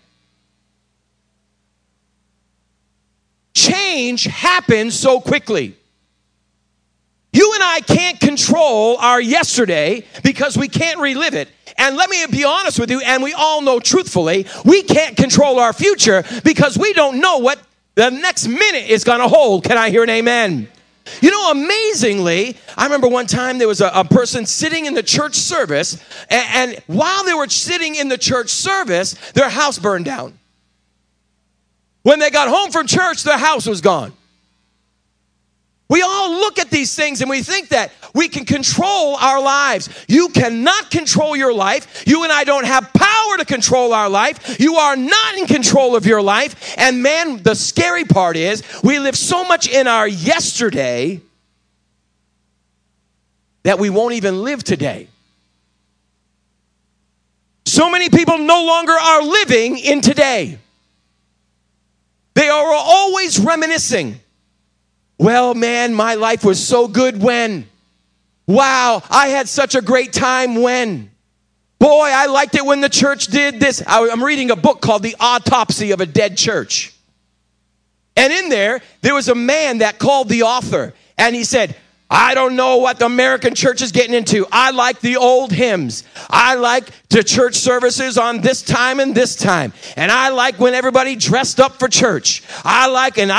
Change happens so quickly. You and I can't control our yesterday because we can't relive it. And let me be honest with you, and we all know truthfully, we can't control our future because we don't know what the next minute is going to hold. Can I hear an amen? You know, amazingly, I remember one time there was a person sitting in the church service, and while they were sitting in the church service, their house burned down. When they got home from church, their house was gone. We all look at these things and we think that we can control our lives. You cannot control your life. You and I don't have power to control our life. You are not in control of your life. And man, the scary part is we live so much in our yesterday that we won't even live today. So many people no longer are living in today. They are always reminiscing. Well, man, my life was so good when. Wow, I had such a great time when. Boy, I liked it when the church did this. I'm reading a book called The Autopsy of a Dead Church. And in there was a man that called the author. And he said, I don't know what the American church is getting into. I like the old hymns. I like the church services on this time and this time. And I like when everybody dressed up for church. I like. And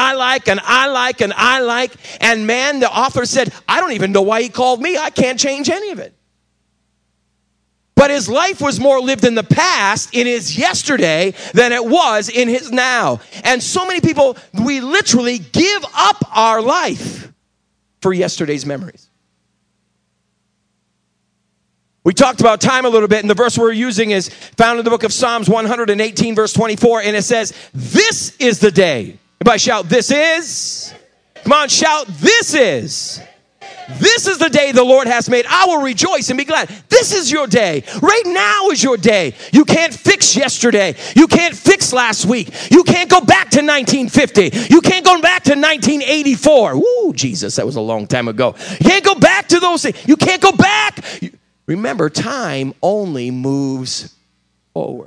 man, the author said, I don't even know why he called me. I can't change any of it. But his life was more lived in the past, in his yesterday, than it was in his now. And so many people, we literally give up our life for yesterday's memories. We talked about time a little bit, and the verse we're using is found in the book of Psalms 118, verse 24, and it says, this is the day. Everybody shout, this is. Come on, shout, this is. This is the day the Lord has made. I will rejoice and be glad. This is your day. Right now is your day. You can't fix yesterday. You can't fix last week. You can't go back to 1950. You can't go back to 1984. Woo, Jesus, that was a long time ago. You can't go back to those things. You can't go back. Remember, time only moves forward.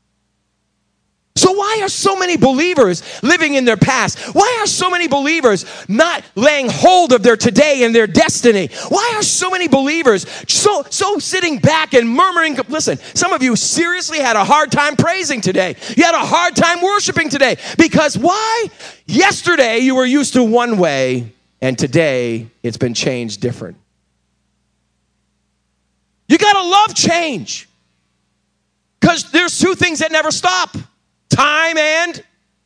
So why are so many believers living in their past? Why are so many believers not laying hold of their today and their destiny? Why are so many believers so sitting back and murmuring? Listen, some of you seriously had a hard time praising today. You had a hard time worshiping today. Because why? Yesterday you were used to one way, and today it's been changed different. You got to love change. Because there's two things that never stop. Time and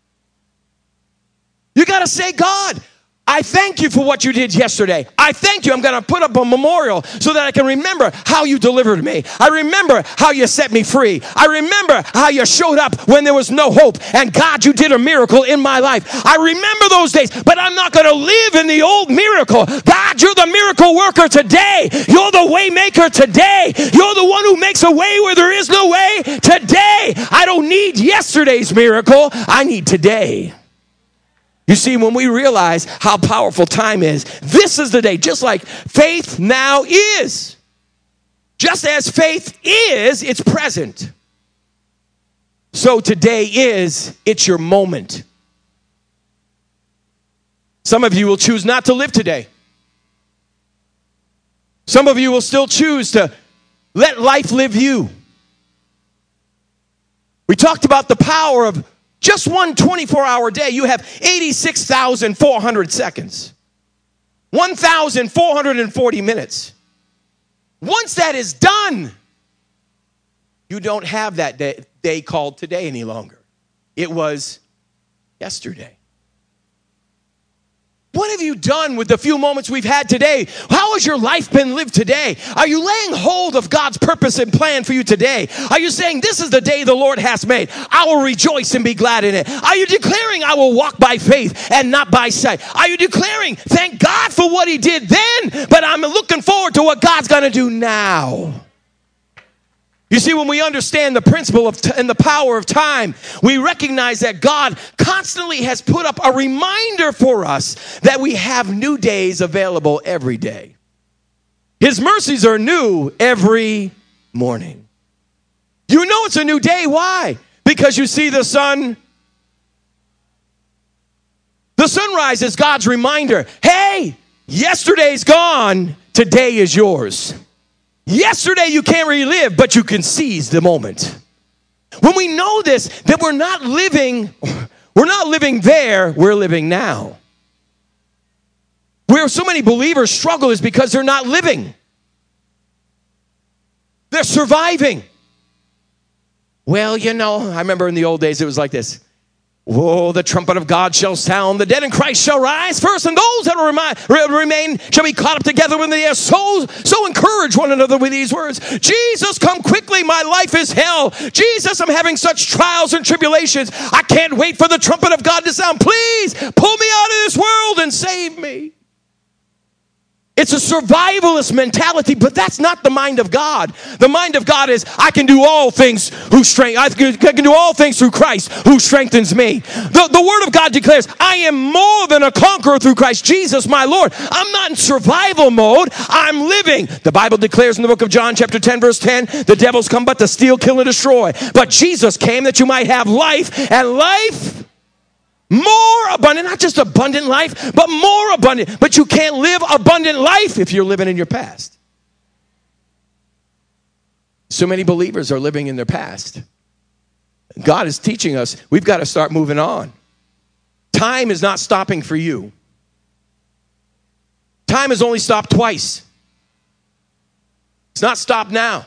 you got to say, God, I thank you for what you did yesterday. I thank you. I'm going to put up a memorial so that I can remember how you delivered me. I remember how you set me free. I remember how you showed up when there was no hope. And God, you did a miracle in my life. I remember those days, but I'm not going to live in the old miracle. God, you're the miracle worker today. You're the way maker today. You're the one who makes a way where there is no way today. I don't need yesterday's miracle. I need today. You see, when we realize how powerful time is, this is the day, just like faith now is. Just as faith is, it's present. So today it's your moment. Some of you will choose not to live today. Some of you will still choose to let life live you. We talked about the power of just one 24-hour day. You have 86,400 seconds. 1,440 minutes. Once that is done, you don't have that day called today any longer. It was yesterday. What have you done with the few moments we've had today? How has your life been lived today? Are you laying hold of God's purpose and plan for you today? Are you saying, this is the day the Lord has made? I will rejoice and be glad in it. Are you declaring, I will walk by faith and not by sight? Are you declaring, thank God for what he did then, but I'm looking forward to what God's going to do now? You see, when we understand the principle of and the power of time, we recognize that God constantly has put up a reminder for us that we have new days available every day. His mercies are new every morning. You know it's a new day. Why? Because you see the sun. The sunrise is God's reminder. Hey, yesterday's gone. Today is yours. Yesterday you can't relive, but you can seize the moment. When we know this, that we're not living there, we're living now. Where so many believers struggle is because they're not living. They're surviving. Well, you know, I remember in the old days it was like this. Whoa, the trumpet of God shall sound. The dead in Christ shall rise first, and those that remain shall be caught up together when they are so encourage one another with these words. Jesus, come quickly. My life is hell. Jesus, I'm having such trials and tribulations. I can't wait for the trumpet of God to sound. Please pull me out of this world and save me. It's a survivalist mentality, but that's not the mind of God. The mind of God is, I can do all things I can do all things through Christ who strengthens me. The word of God declares, I am more than a conqueror through Christ Jesus, my Lord. I'm not in survival mode. I'm living. The Bible declares in the book of John, chapter 10, verse 10, the devil's come but to steal, kill, and destroy. But Jesus came that you might have life, and life More abundant, not just abundant life, but more abundant. But you can't live abundant life if you're living in your past. So many believers are living in their past. God is teaching us we've got to start moving on. Time is not stopping for you. Time has only stopped twice. It's not stopped now.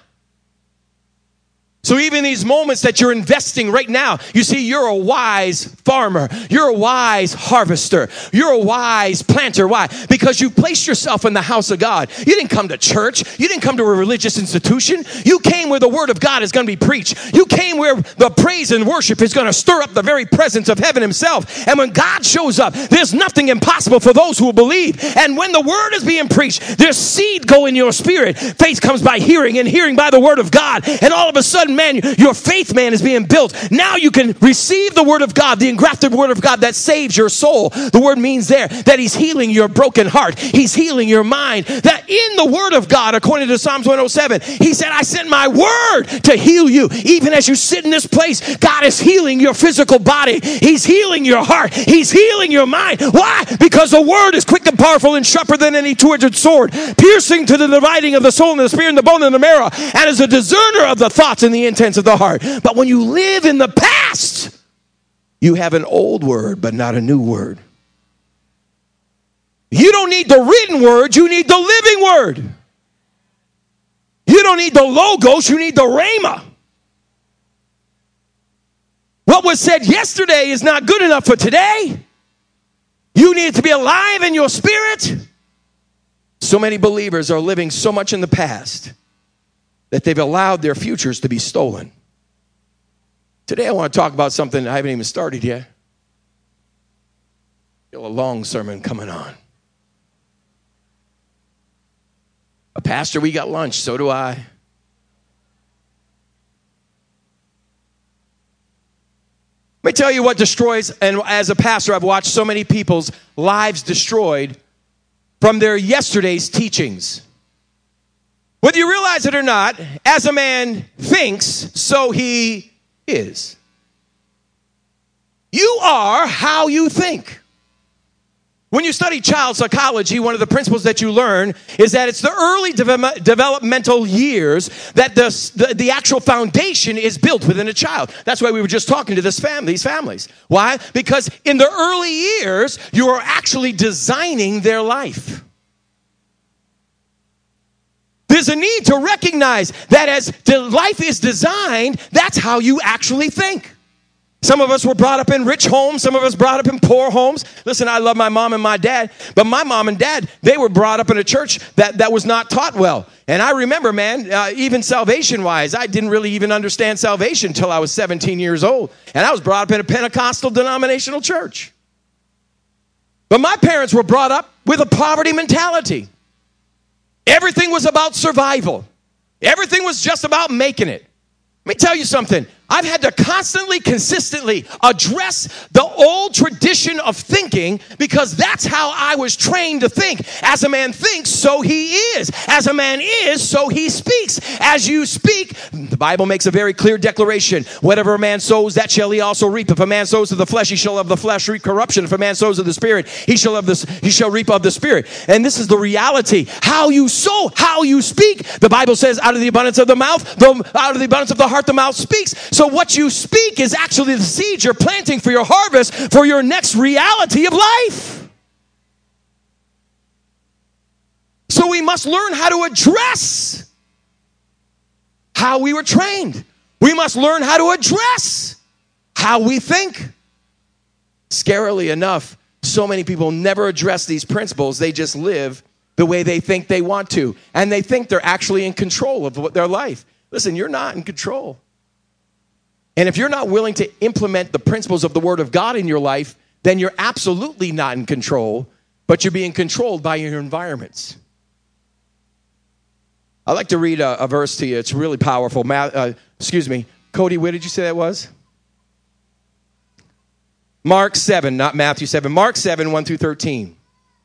So even these moments that you're investing right now, you see, you're a wise farmer. You're a wise harvester. You're a wise planter. Why? Because you placed yourself in the house of God. You didn't come to church. You didn't come to a religious institution. You came where the word of God is going to be preached. You came where the praise and worship is going to stir up the very presence of heaven himself. And when God shows up, there's nothing impossible for those who will believe. And when the word is being preached, there's seed go in your spirit. Faith comes by hearing, and hearing by the word of God. And all of a sudden, man, your faith man is being built. Now you can receive the word of God, the engrafted word of God that saves your soul. The word means there that he's healing your broken heart. He's healing your mind. That in the word of God, according to Psalms 107, he said, I sent my word to heal you. Even as you sit in this place, God is healing your physical body. He's healing your heart. He's healing your mind. Why? Because the word is quick and powerful and sharper than any two-edged sword, piercing to the dividing of the soul and the spirit and the bone and the marrow, and is a discerner of the thoughts and the intents of the heart. But when you live in the past, you have an old word, but not a new word. You don't need the written word, you need the living word. You don't need the logos, you need the rhema. What was said yesterday is not good enough for today. You need to be alive in your spirit. So many believers are living so much in the past that they've allowed their futures to be stolen. Today I want to talk about something I haven't even started yet. Feel a long sermon coming on. A pastor, we got lunch, so do I. Let me tell you what destroys, and as a pastor, I've watched so many people's lives destroyed from their yesterday's teachings. Whether you realize it or not, as a man thinks, so he is. You are how you think. When you study child psychology, one of the principles that you learn is that it's the early developmental years that the actual foundation is built within a child. That's why we were just talking to these families. Why? Because in the early years, you are actually designing their life. There's a need to recognize that as the life is designed, that's how you actually think. Some of us were brought up in rich homes. Some of us brought up in poor homes. Listen, I love my mom and my dad, but my mom and dad, they were brought up in a church that was not taught well. And I remember, man, even salvation-wise, I didn't really even understand salvation until I was 17 years old. And I was brought up in a Pentecostal denominational church. But my parents were brought up with a poverty mentality. Everything was about survival. Everything was just about making it. Let me tell you something. I've had to constantly, consistently address the old tradition of thinking because that's how I was trained to think. As a man thinks, so he is. As a man is, so he speaks. As you speak, the Bible makes a very clear declaration. Whatever a man sows, that shall he also reap. If a man sows to the flesh, he shall of the flesh reap corruption. If a man sows to the spirit, he shall reap of the spirit. And this is the reality. How you sow, how you speak. The Bible says, out of the abundance of the mouth, out of the abundance of the heart, the mouth speaks. So what you speak is actually the seed you're planting for your harvest, for your next reality of life. So we must learn how to address how we were trained. We must learn how to address how we think. Scarily enough, so many people never address these principles. They just live the way they think they want to. And they think they're actually in control of their life. Listen, you're not in control. And if you're not willing to implement the principles of the Word of God in your life, then you're absolutely not in control, but you're being controlled by your environments. I'd like to read a verse to you. It's really powerful. Cody, where did you say that was? Mark 7, not Matthew 7. Mark 7, 1 through 13.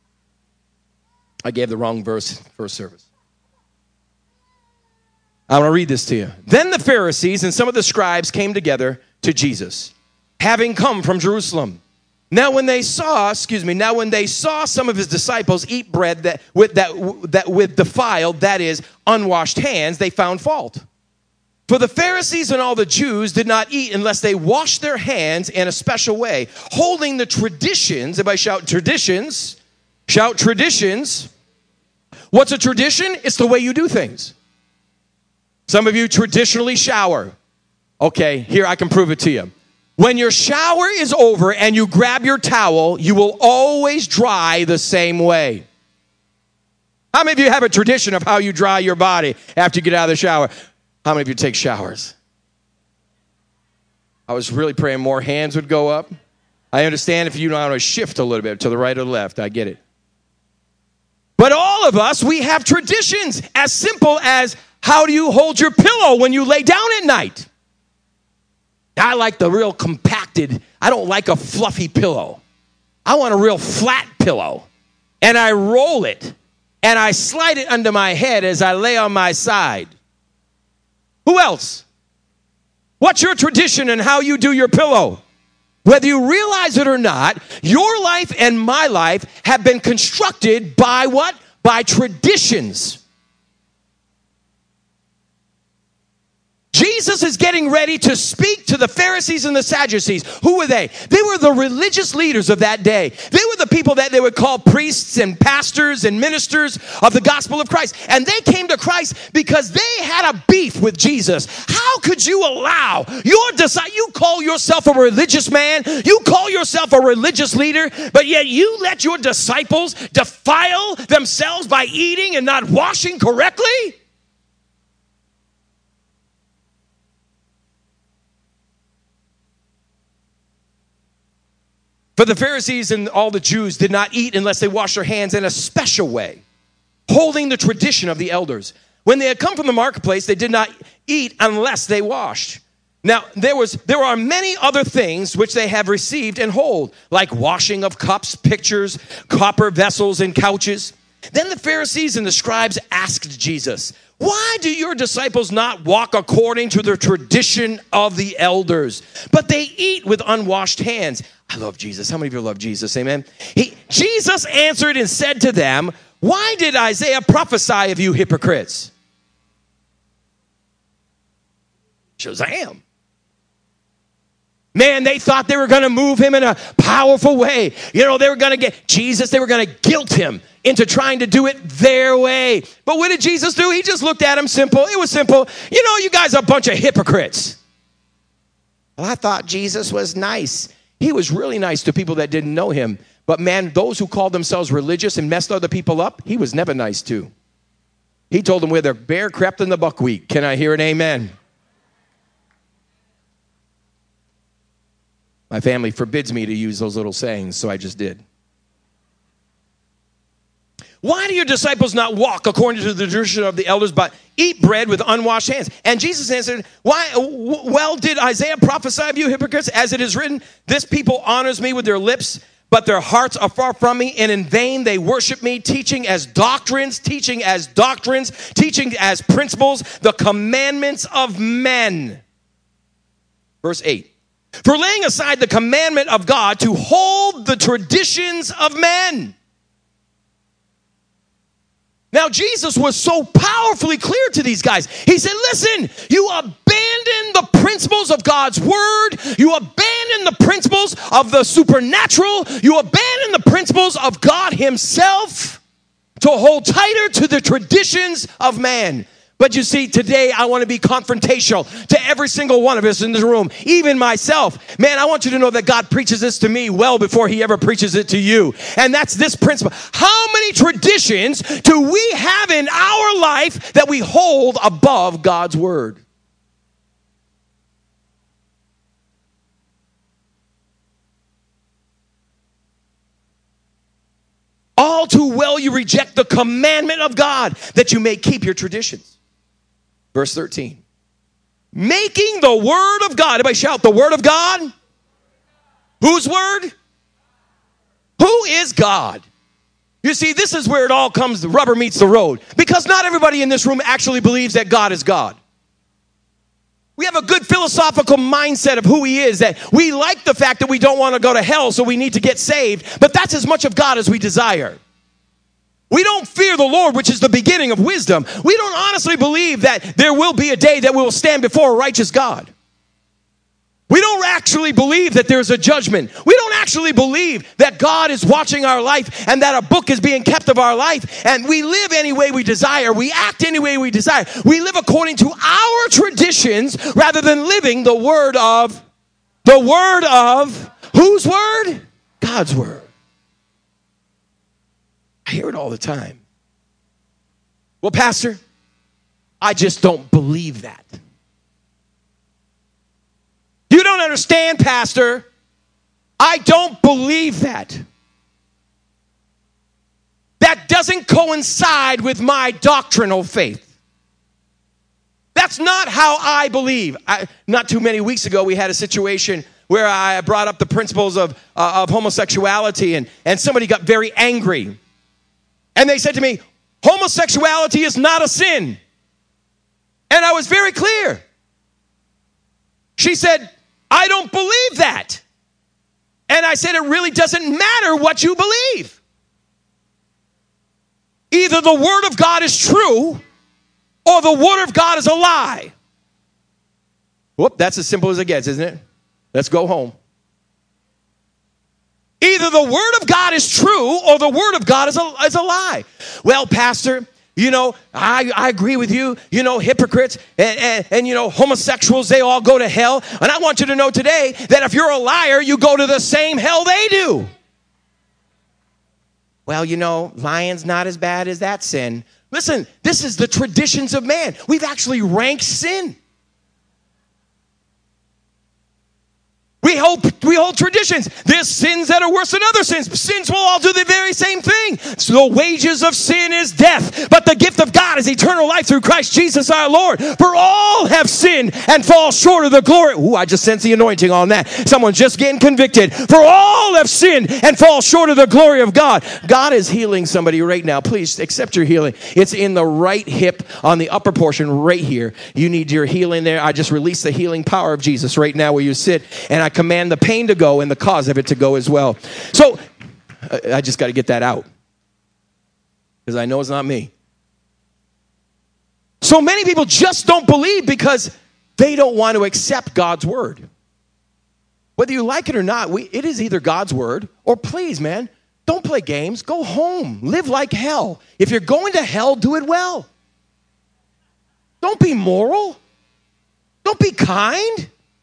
I gave the wrong verse first service. I want to read this to you. Then the Pharisees and some of the scribes came together to Jesus, having come from Jerusalem. Now when they saw some of his disciples eat bread that with defiled, that is, unwashed hands, they found fault. For the Pharisees and all the Jews did not eat unless they washed their hands in a special way, holding the traditions. Everybody shout traditions. Shout traditions. What's a tradition? It's the way you do things. Some of you traditionally shower. Okay, here I can prove it to you. When your shower is over and you grab your towel, you will always dry the same way. How many of you have a tradition of how you dry your body after you get out of the shower? How many of you take showers? I was really praying more hands would go up. I understand if you know how to shift a little bit to the right or the left. I get it. But all of us, we have traditions as simple as how do you hold your pillow when you lay down at night? I like the real compacted. I don't like a fluffy pillow. I want a real flat pillow. And I roll it. And I slide it under my head as I lay on my side. Who else? What's your tradition and how you do your pillow? Whether you realize it or not, your life and my life have been constructed by what? By traditions. Jesus is getting ready to speak to the Pharisees and the Sadducees. Who were they? They were the religious leaders of that day. They were the people that they would call priests and pastors and ministers of the gospel of Christ. And they came to Christ because they had a beef with Jesus. How could you allow you call yourself a religious man, you call yourself a religious leader, but yet you let your disciples defile themselves by eating and not washing correctly? For the Pharisees and all the Jews did not eat unless they washed their hands in a special way, holding the tradition of the elders. When they had come from the marketplace, they did not eat unless they washed. Now, there are many other things which they have received and hold, like washing of cups, pictures, copper vessels, and couches. Then the Pharisees and the scribes asked Jesus, why do your disciples not walk according to the tradition of the elders, but they eat with unwashed hands? I love Jesus. How many of you love Jesus? Amen. Jesus answered and said to them, why did Isaiah prophesy of you hypocrites? Shazam. Man, they thought they were going to move him in a powerful way. You know, they were going to get Jesus, they were going to guilt him into trying to do it their way. But what did Jesus do? He just looked at them simple. It was simple. You know, you guys are a bunch of hypocrites. Well, I thought Jesus was nice. He was really nice to people that didn't know him. But man, those who called themselves religious and messed other people up, he was never nice to. He told them where their bear crept in the buckwheat. Can I hear an amen? My family forbids me to use those little sayings, so I just did. Why do your disciples not walk according to the tradition of the elders, but eat bread with unwashed hands? And Jesus answered, why? Well, did Isaiah prophesy of you hypocrites? As it is written, this people honors me with their lips, but their hearts are far from me, and in vain they worship me, teaching as doctrines, teaching as principles, the commandments of men. Verse 8. For laying aside the commandment of God to hold the traditions of men. Now, Jesus was so powerfully clear to these guys. He said, listen, you abandon the principles of God's word. You abandon the principles of the supernatural. You abandon the principles of God himself to hold tighter to the traditions of man. But you see, today I want to be confrontational to every single one of us in this room, even myself. Man, I want you to know that God preaches this to me well before he ever preaches it to you. And that's this principle. How many traditions do we have in our life that we hold above God's word? All too well you reject the commandment of God that you may keep your traditions. Verse 13. Making the word of God. Everybody shout, the word of God. Whose word? Who is God? You see, this is where it all comes, the rubber meets the road. Because not everybody in this room actually believes that God is God. We have a good philosophical mindset of who he is, that we like the fact that we don't want to go to hell, so we need to get saved, but that's as much of God as we desire. We don't fear the Lord, which is the beginning of wisdom. We don't honestly believe that there will be a day that we will stand before a righteous God. We don't actually believe that there's a judgment. We don't actually believe that God is watching our life and that a book is being kept of our life, and we live any way we desire. We act any way we desire. We live according to our traditions rather than living the word of whose word? God's word. I hear it all the time. Well, Pastor, I just don't believe that. You don't understand, Pastor. I don't believe that. That doesn't coincide with my doctrinal faith. That's not how I believe. Not too many weeks ago, we had a situation where I brought up the principles of homosexuality, and somebody got very angry. And they said to me, homosexuality is not a sin. And I was very clear. She said, I don't believe that. And I said, it really doesn't matter what you believe. Either the word of God is true or the word of God is a lie. Whoop, that's as simple as it gets, isn't it? Let's go home. Either the word of God is true or the word of God is a lie. Well, Pastor, you know, I agree with you. You know, hypocrites and you know, homosexuals, they all go to hell. And I want you to know today that if you're a liar, you go to the same hell they do. Well, you know, lying's not as bad as that sin. Listen, this is the traditions of man. We've actually ranked sin. We hold traditions. There's sins that are worse than other sins. Sins will all do the very same thing. So the wages of sin is death, but the gift of God is eternal life through Christ Jesus our Lord. For all have sinned and fall short of the glory. Ooh, I just sense the anointing on that. Someone's just getting convicted. For all have sinned and fall short of the glory of God. God is healing somebody right now. Please accept your healing. It's in the right hip on the upper portion right here. You need your healing there. I just release the healing power of Jesus right now where you sit, and I command the pain to go and the cause of it to go as well. So I just got to get that out because I know it's not me. So many people just don't believe because they don't want to accept God's word. Whether you like it or not, it is either God's word or, please, man, don't play games. Go home. Live like hell. If you're going to hell, do it well. Don't be moral. Don't be kind.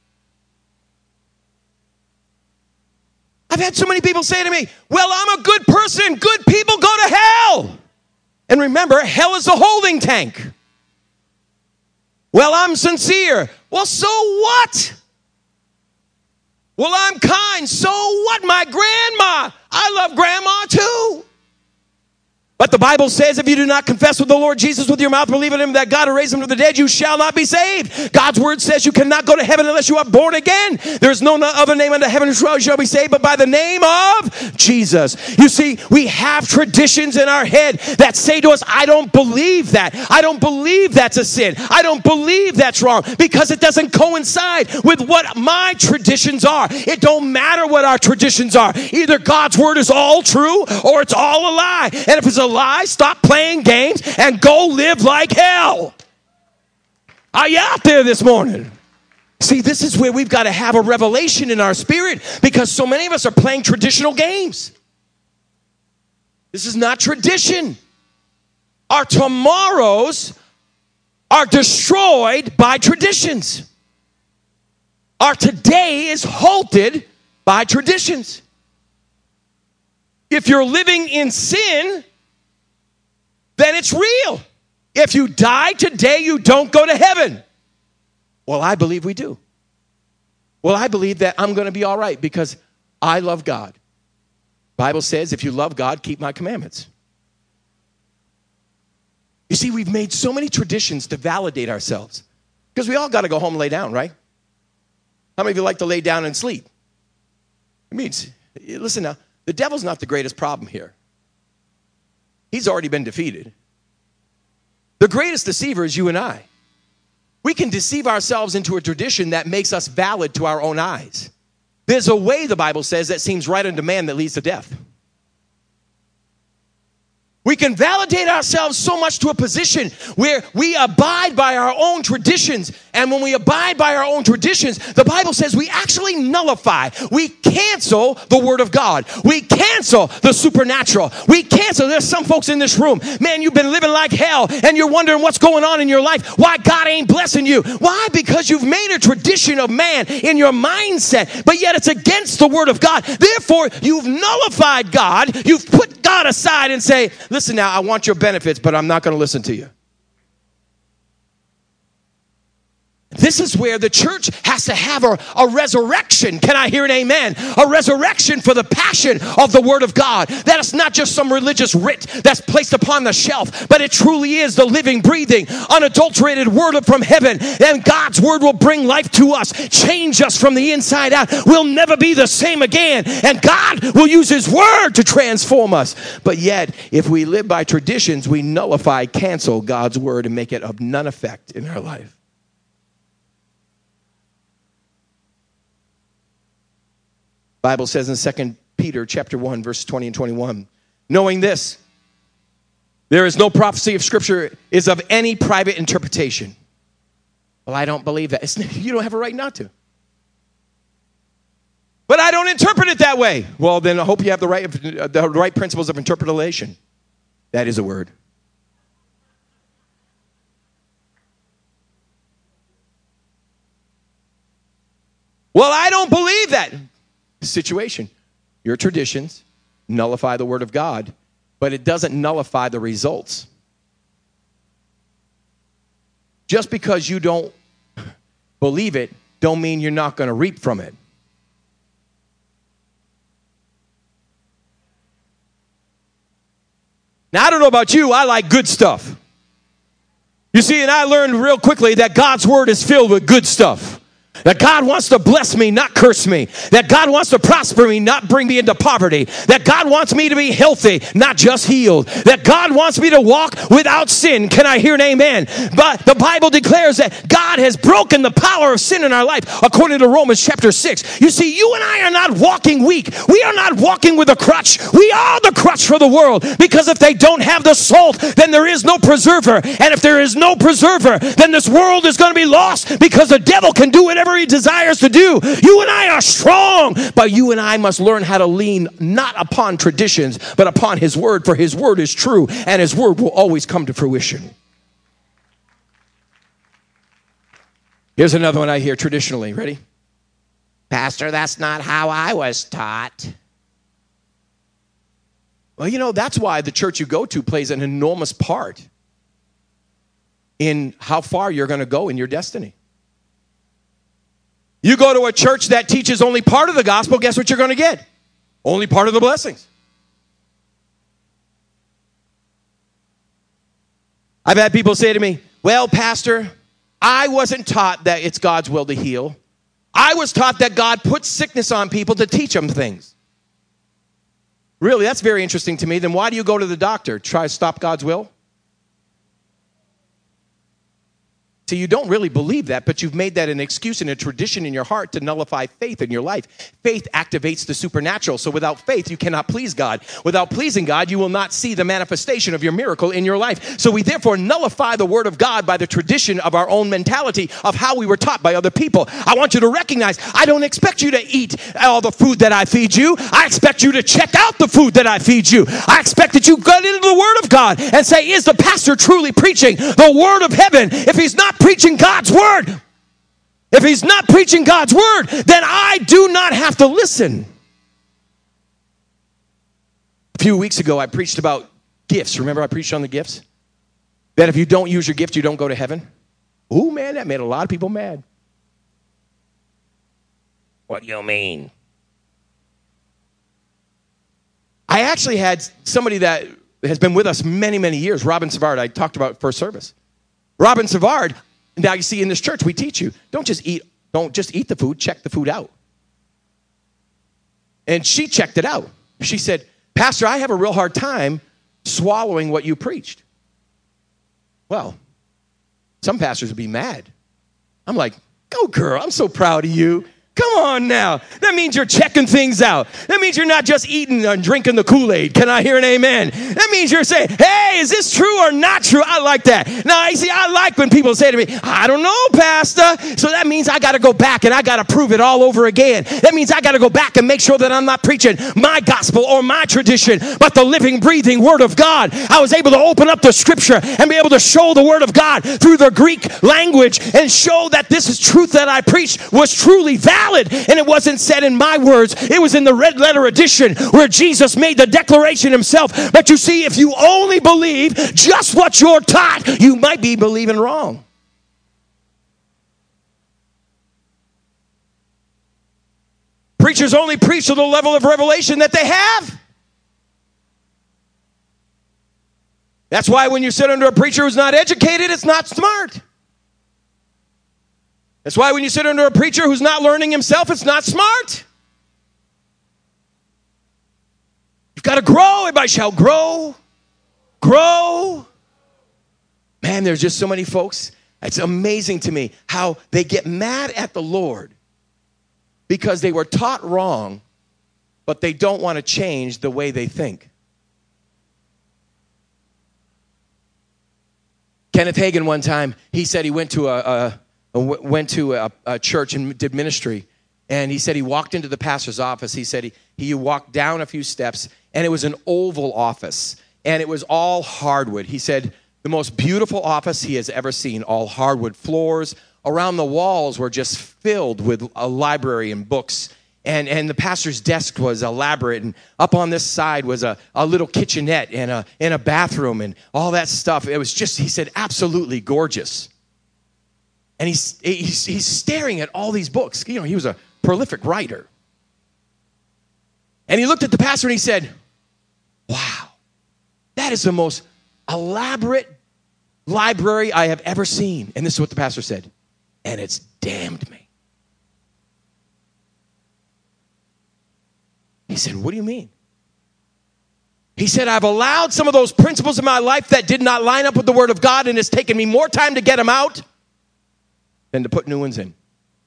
I've had so many people say to me, well, I'm a good person. Good people go to hell. And remember, hell is a holding tank. Well, I'm sincere. Well, so what? Well, I'm kind. So what? My grandma. I love grandma too. But the Bible says if you do not confess with the Lord Jesus with your mouth, believe in him that God will raise him from the dead, you shall not be saved. God's word says you cannot go to heaven unless you are born again. There is no other name under heaven which you shall be saved but by the name of Jesus. You see, we have traditions in our head that say to us, I don't believe that. I don't believe that's a sin. I don't believe that's wrong because it doesn't coincide with what my traditions are. It don't matter what our traditions are. Either God's word is all true or it's all a lie. And if it's a lie, stop playing games and go live like hell. Are you out there this morning? See, this is where we've got to have a revelation in our spirit because so many of us are playing traditional games. This is not tradition. Our tomorrows are destroyed by traditions. Our today is halted by traditions. If you're living in sin, then it's real. If you die today, you don't go to heaven. Well, I believe we do. Well, I believe that I'm going to be all right because I love God. Bible says, if you love God, keep my commandments. You see, we've made so many traditions to validate ourselves because we all got to go home and lay down, right? How many of you like to lay down and sleep? It means, listen now, the devil's not the greatest problem here. He's already been defeated. The greatest deceiver is you and I. We can deceive ourselves into a tradition that makes us valid to our own eyes. There's a way, the Bible says, that seems right unto man that leads to death. We can validate ourselves so much to a position where we abide by our own traditions. And when we abide by our own traditions, the Bible says we actually nullify. We cancel the Word of God. We cancel the supernatural. We cancel. There's some folks in this room, man, you've been living like hell and you're wondering what's going on in your life. Why God ain't blessing you. Why? Because you've made a tradition of man in your mindset, but yet it's against the Word of God. Therefore, you've nullified God. You've put God aside and say, listen now, I want your benefits, but I'm not going to listen to you. This is where the church has to have a resurrection. Can I hear an amen? A resurrection for the passion of the Word of God. That is not just some religious writ that's placed upon the shelf, but it truly is the living, breathing, unadulterated Word from heaven. And God's Word will bring life to us, change us from the inside out. We'll never be the same again. And God will use His Word to transform us. But yet, if we live by traditions, we nullify, cancel God's Word and make it of none effect in our life. Bible says in 2 Peter chapter 1, verse 20 and 21, knowing this, there is no prophecy of Scripture is of any private interpretation. Well, I don't believe that. You don't have a right not to. But I don't interpret it that way. Well, then I hope you have the right principles of interpretation. That is a word. Well, I don't believe that. Situation. Your traditions nullify the Word of God, but it doesn't nullify the results. Just because you don't believe it, don't mean you're not going to reap from it. Now, I don't know about you, I like good stuff. You see, and I learned real quickly that God's Word is filled with good stuff. That God wants to bless me, not curse me. That God wants to prosper me, not bring me into poverty. That God wants me to be healthy, not just healed. That God wants me to walk without sin. Can I hear an amen? But the Bible declares that God has broken the power of sin in our life, according to Romans chapter 6. You see, you and I are not walking weak. We are not walking with a crutch. We are the crutch for the world. Because if they don't have the salt, then there is no preserver. And if there is no preserver, then this world is going to be lost because the devil can do whatever he desires to do. You and I are strong, but you and I must learn how to lean not upon traditions, but upon His Word, for His Word is true, and His Word will always come to fruition. Here's another one I hear traditionally. Ready? Pastor, that's not how I was taught. Well, you know, that's why the church you go to plays an enormous part in how far you're going to go in your destiny. You go to a church that teaches only part of the gospel, guess what you're going to get? Only part of the blessings. I've had people say to me, well, Pastor, I wasn't taught that it's God's will to heal. I was taught that God puts sickness on people to teach them things. Really, that's very interesting to me. Then why do you go to the doctor? Try to stop God's will? So you don't really believe that, but you've made that an excuse and a tradition in your heart to nullify faith in your life. Faith activates the supernatural. So without faith, you cannot please God. Without pleasing God, you will not see the manifestation of your miracle in your life. So we therefore nullify the Word of God by the tradition of our own mentality of how we were taught by other people. I want you to recognize, I don't expect you to eat all the food that I feed you. I expect you to check out the food that I feed you. I expect that you get into the Word of God and say, is the pastor truly preaching the Word of heaven? If he's not preaching God's Word, if he's not preaching God's Word, then I do not have to listen. A few weeks ago, I preached about gifts. Remember I preached on the gifts? That if you don't use your gift, you don't go to heaven. Ooh, man, that made a lot of people mad. What do you mean? I actually had somebody that has been with us many, many years, Robin Savard. I talked about first service. Robin Savard, now you see in this church, we teach you, don't just eat the food, check the food out. And she checked it out. She said, Pastor, I have a real hard time swallowing what you preached. Well, some pastors would be mad. I'm like, go girl, I'm so proud of you. Come on now. That means you're checking things out. That means you're not just eating and drinking the Kool-Aid. Can I hear an amen? That means you're saying, hey, is this true or not true? I like that. Now, I like when people say to me, I don't know, Pastor. So that means I got to go back and I got to prove it all over again. That means I got to go back and make sure that I'm not preaching my gospel or my tradition, but the living, breathing Word of God. I was able to open up the Scripture and be able to show the Word of God through the Greek language and show that this is truth that I preached was truly valid. And it wasn't said in my words. It was in the red letter edition where Jesus made the declaration himself. But you see, if you only believe just what you're taught, you might be believing wrong. Preachers only preach to the level of revelation that they have. That's why when you sit under a preacher who's not educated, it's not smart. That's why when you sit under a preacher who's not learning himself, it's not smart. You've got to grow. Everybody shout, grow. Grow. Man, there's just so many folks. It's amazing to me how they get mad at the Lord because they were taught wrong, but they don't want to change the way they think. Kenneth Hagin one time, he said he went to a church and did ministry. And he said he walked into the pastor's office. He said he walked down a few steps, and it was an oval office. And it was all hardwood. He said the most beautiful office he has ever seen, all hardwood floors. Around the walls were just filled with a library and books. And the pastor's desk was elaborate. And up on this side was a little kitchenette and a bathroom and all that stuff. It was just, he said, absolutely gorgeous. And he's staring at all these books. You know, he was a prolific writer. And he looked at the pastor and he said, wow, that is the most elaborate library I have ever seen. And this is what the pastor said. And it's damned me. He said, what do you mean? He said, I've allowed some of those principles in my life that did not line up with the Word of God, and it's taken me more time to get them out than to put new ones in.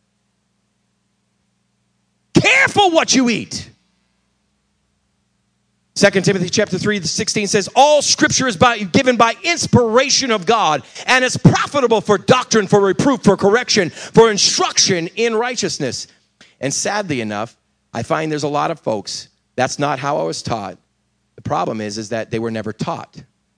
Careful what you eat. 2 Timothy chapter 3:16 says, all scripture is given by inspiration of God, and it's profitable for doctrine, for reproof, for correction, for instruction in righteousness. And sadly enough, I find there's a lot of folks, that's not how I was taught. The problem is that they were never taught.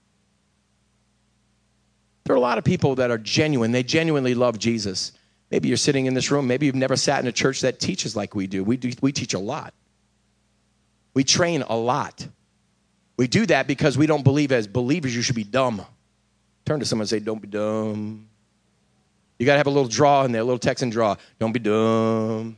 There are a lot of people that are genuine. They genuinely love Jesus. Maybe you're sitting in this room. Maybe you've never sat in a church that teaches like we do. We teach a lot. We train a lot. We do that because we don't believe as believers you should be dumb. Turn to someone and say, don't be dumb. You got to have a little draw in there, a little Texan draw. Don't be dumb.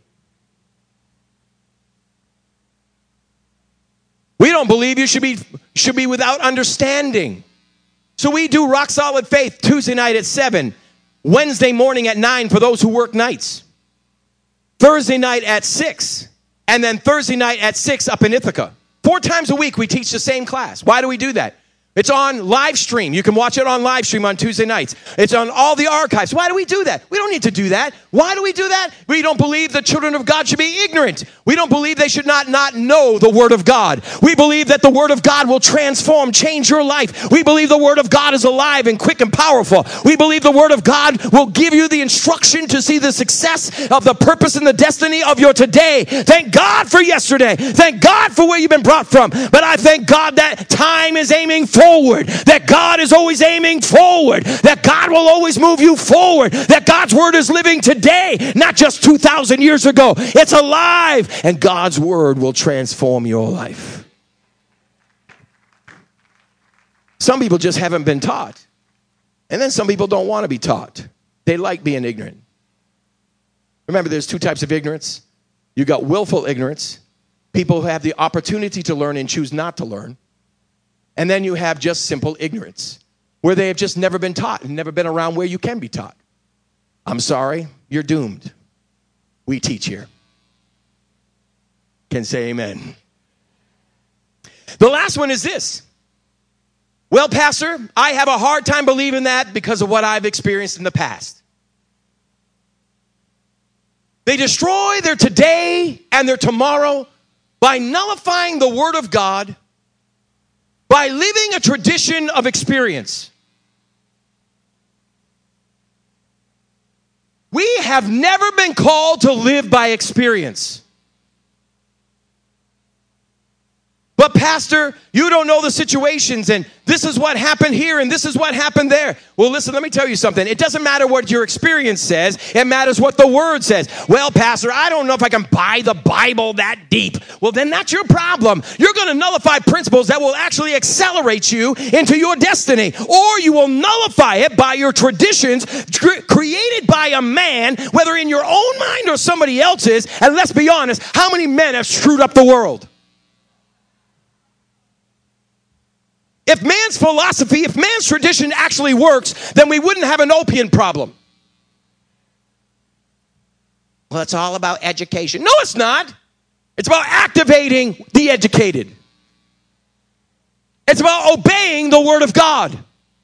We don't believe you should be without understanding. So we do Rock Solid Faith Tuesday night at 7, Wednesday morning at 9 for those who work nights, Thursday night at 6, and then Thursday night at 6 up in Ithaca. 4 times a week we teach the same class. Why do we do that? It's on live stream. You can watch it on live stream on Tuesday nights. It's on all the archives. Why do we do that? We don't need to do that. Why do we do that? We don't believe the children of God should be ignorant. We don't believe they should not know the Word of God. We believe that the Word of God will transform, change your life. We believe the Word of God is alive and quick and powerful. We believe the Word of God will give you the instruction to see the success of the purpose and the destiny of your today. Thank God for yesterday. Thank God for where you've been brought from. But I thank God that time is aiming forward, that God is always aiming forward, that God will always move you forward, that God's Word is living today, not just 2,000 years ago. It's alive, and God's Word will transform your life. Some people just haven't been taught, and then some people don't want to be taught. They like being ignorant. Remember, there's 2 types of ignorance. You got willful ignorance, people who have the opportunity to learn and choose not to learn. And then you have just simple ignorance, where they have just never been taught and never been around where you can be taught. I'm sorry, you're doomed. We teach here. Can say amen. The last one is this. Well, Pastor, I have a hard time believing that because of what I've experienced in the past. They destroy their today and their tomorrow by nullifying the Word of God, by living a tradition of experience. We have never been called to live by experience. But Pastor, you don't know the situations, and this is what happened here, and this is what happened there. Well, listen, let me tell you something. It doesn't matter what your experience says. It matters what the Word says. Well, Pastor, I don't know if I can buy the Bible that deep. Well, then that's your problem. You're going to nullify principles that will actually accelerate you into your destiny, or you will nullify it by your traditions created by a man, whether in your own mind or somebody else's. And let's be honest, how many men have screwed up the world? If man's philosophy, if man's tradition actually works, then we wouldn't have an opium problem. Well, it's all about education. No, it's not. It's about activating the educated. It's about obeying the Word of God.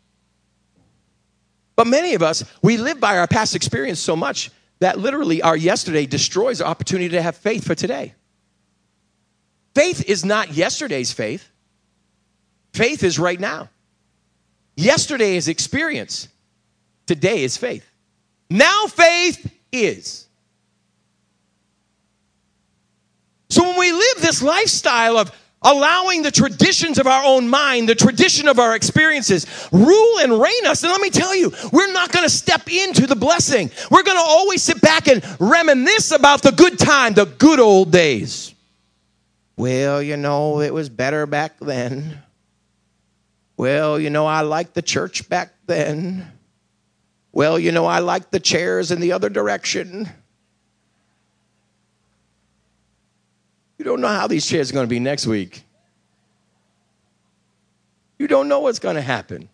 But many of us, we live by our past experience so much that literally our yesterday destroys our opportunity to have faith for today. Faith is not yesterday's faith. Faith is right now. Yesterday is experience. Today is faith. Now faith is. So when we live this lifestyle of allowing the traditions of our own mind, the tradition of our experiences, rule and reign us, then let me tell you, we're not going to step into the blessing. We're going to always sit back and reminisce about the good time, the good old days. Well, you know, it was better back then. Well, you know, I liked the church back then. Well, you know, I liked the chairs in the other direction. You don't know how these chairs are going to be next week. You don't know what's going to happen.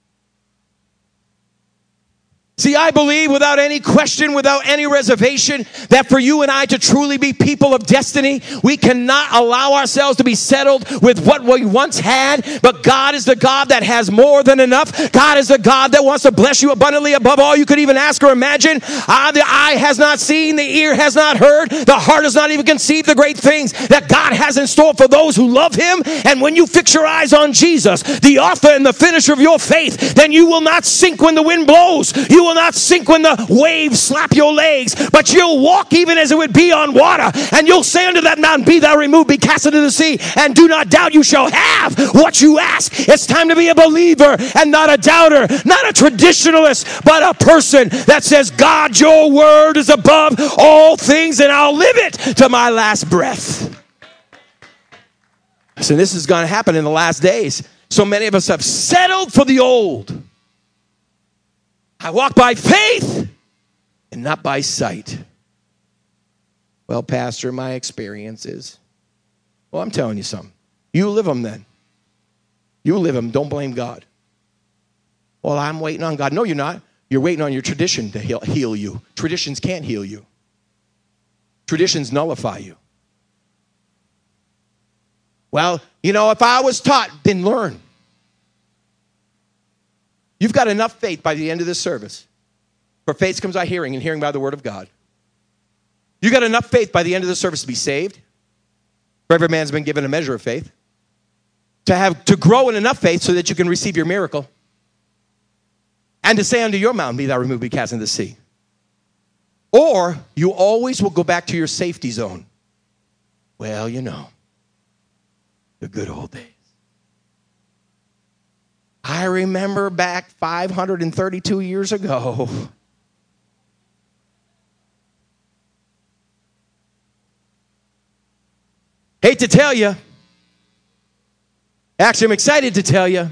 See, I believe without any question, without any reservation, that for you and I to truly be people of destiny, we cannot allow ourselves to be settled with what we once had. But God is the God that has more than enough. God is the God that wants to bless you abundantly above all you could even ask or imagine. The eye has not seen, the ear has not heard, the heart has not even conceived the great things that God has in store for those who love Him. And when you fix your eyes on Jesus, the author and the finisher of your faith, then you will not sink when the wind blows. You will not sink when the waves slap your legs, but you'll walk even as it would be on water, and you'll say unto that mountain, be thou removed, be cast into the sea, and do not doubt, you shall have what you ask. It's time to be a believer and not a doubter, not a traditionalist, but a person that says, God, your word is above all things, and I'll live it to my last breath. So this is going to happen in the last days. So many of us have settled for the old. I walk by faith and not by sight. Well, Pastor, my experience is. Well, I'm telling you something. You live them then. You live them. Don't blame God. Well, I'm waiting on God. No, you're not. You're waiting on your tradition to heal you. Traditions can't heal you. Traditions nullify you. Well, you know, if I was taught, then learn. You've got enough faith by the end of this service. For faith comes by hearing, and hearing by the word of God. You got enough faith by the end of the service to be saved. For every man's been given a measure of faith. To grow in enough faith so that you can receive your miracle. And to say unto your mountain, be thou removed, be cast into the sea. Or you always will go back to your safety zone. Well, you know, the good old days. I remember back 532 years ago. Hate to tell you. Actually, I'm excited to tell you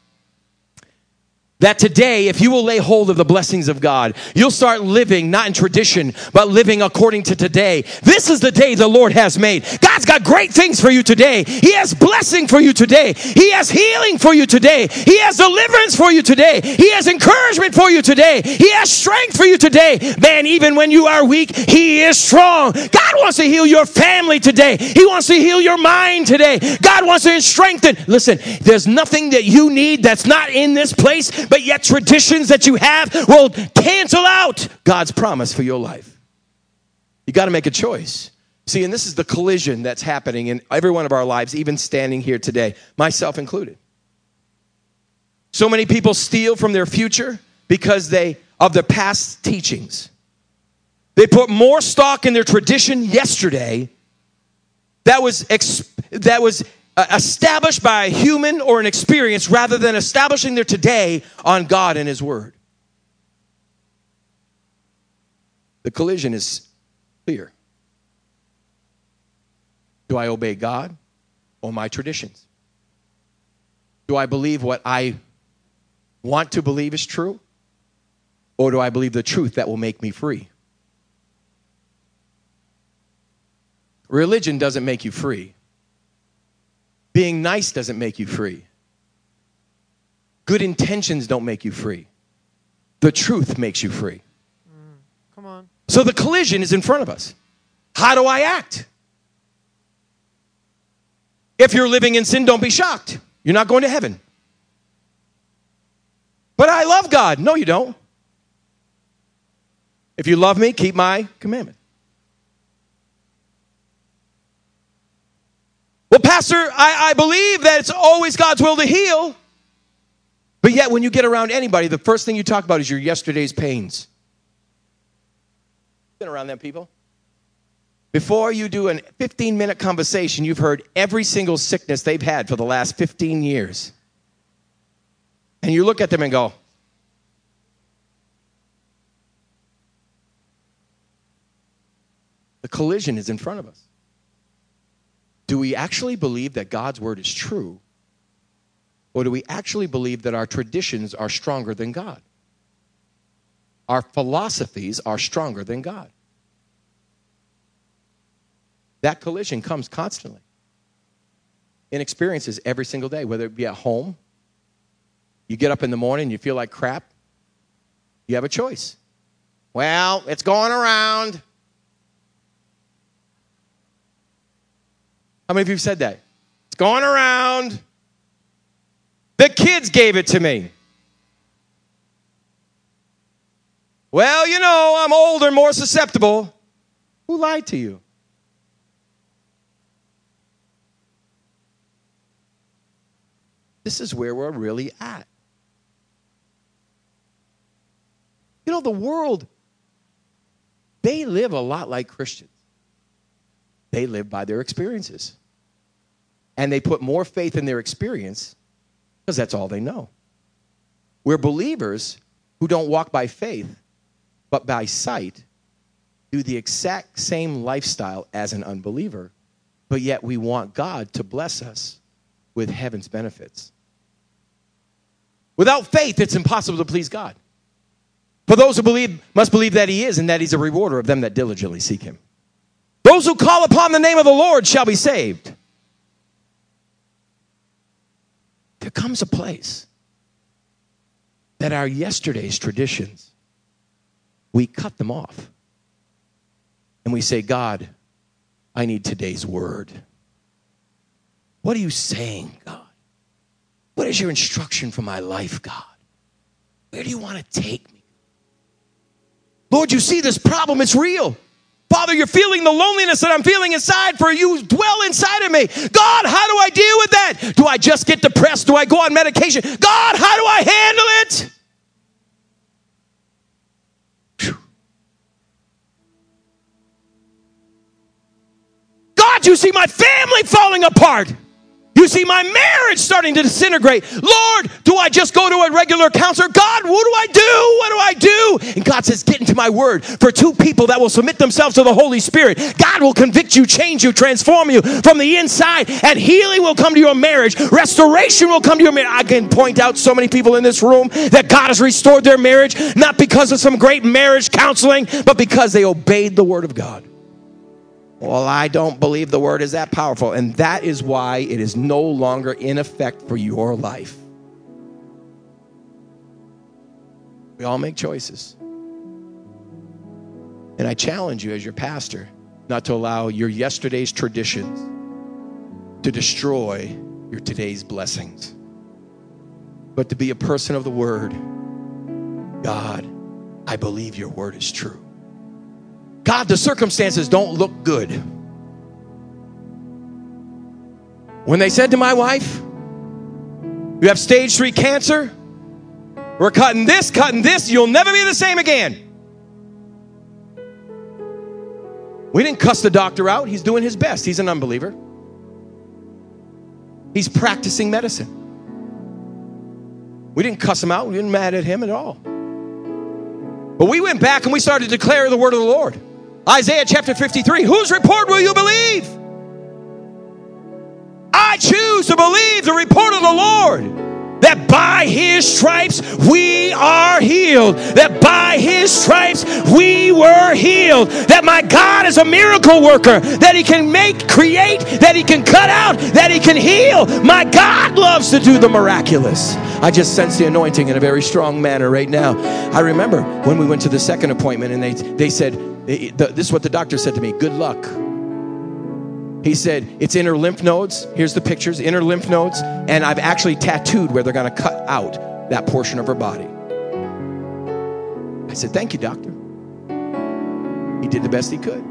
that today, if you will lay hold of the blessings of God, you'll start living not in tradition, but living according to today. This is the day the Lord has made. God's got great things for you today. He has blessing for you today. He has healing for you today. He has deliverance for you today. He has encouragement for you today. He has strength for you today. Man, even when you are weak, He is strong. God wants to heal your family today. He wants to heal your mind today. God wants to strengthen. Listen, there's nothing that you need that's not in this place, but yet traditions that you have will cancel out God's promise for your life. You got to make a choice. See, and this is the collision that's happening in every one of our lives, even standing here today, myself included. So many people steal from their future because of their past teachings. They put more stock in their tradition yesterday that was established by a human or an experience rather than establishing their today on God and His Word. The collision is clear. Do I obey God or my traditions? Do I believe what I want to believe is true? Or do I believe the truth that will make me free? Religion doesn't make you free. Being nice doesn't make you free. Good intentions don't make you free. The truth makes you free. Come on. So the collision is in front of us. How do I act? If you're living in sin, don't be shocked. You're not going to heaven. But I love God. No, you don't. If you love me, keep my commandment. Well, Pastor, I believe that it's always God's will to heal. But yet when you get around anybody, the first thing you talk about is your yesterday's pains. Been around them people? Before you do a 15-minute conversation, you've heard every single sickness they've had for the last 15 years. And you look at them and go, the collision is in front of us. Do we actually believe that God's word is true? Or do we actually believe that our traditions are stronger than God? Our philosophies are stronger than God. That collision comes constantly in experiences every single day, whether it be at home. You get up in the morning, you feel like crap. You have a choice. Well, it's going around. How many of you have said that? It's going around. The kids gave it to me. Well, you know, I'm older and more susceptible. Who lied to you? This is where we're really at. You know, the world, they live a lot like Christians. They live by their experiences. And they put more faith in their experience because that's all they know. We're believers who don't walk by faith, but by sight, do the exact same lifestyle as an unbeliever, but yet we want God to bless us with heaven's benefits. Without faith, it's impossible to please God. For those who believe must believe that He is and that He's a rewarder of them that diligently seek Him. Those who call upon the name of the Lord shall be saved. There comes a place that our yesterday's traditions, we cut them off. And we say, God, I need today's word. What are you saying, God? What is your instruction for my life, God? Where do you want to take me? Lord, you see this problem, it's real. Father, you're feeling the loneliness that I'm feeling inside, for you dwell inside of me. God, how do I deal with that? Do I just get depressed? Do I go on medication? God, how do I handle it? Whew. God, you see my family falling apart. You see my marriage starting to disintegrate. Lord, do I just go to a regular counselor? God, what do I do? What do I do? And God says, get into my word. For two people that will submit themselves to the Holy Spirit, God will convict you, change you, transform you from the inside, and healing will come to your marriage. Restoration will come to your marriage. I can point out so many people in this room that God has restored their marriage, not because of some great marriage counseling, but because they obeyed the word of God. Well, I don't believe the word is that powerful. And that is why it is no longer in effect for your life. We all make choices. And I challenge you as your pastor not to allow your yesterday's traditions to destroy your today's blessings, but to be a person of the word. God, I believe your word is true. God, God, the circumstances don't look good. When they said to my wife, you have stage 3 cancer, we're cutting this, you'll never be the same again. We didn't cuss the doctor out. He's doing his best. He's an unbeliever. He's practicing medicine. We didn't cuss him out. We didn't mad at him at all. But we went back and we started to declare the word of the Lord. Isaiah chapter 53. Whose report will you believe? I choose to believe the report of the Lord. That by his stripes we are healed. That by his stripes we were healed. That my God is a miracle worker. That he can create, that he can cut out, that he can heal. My God loves to do the miraculous. I just sense the anointing in a very strong manner right now. I remember when we went to the second appointment and they said, this is what the doctor said to me, good luck. He said, it's inner lymph nodes. Here's the pictures, inner lymph nodes. And I've actually tattooed where they're going to cut out that portion of her body. I said, thank you, doctor. He did the best he could.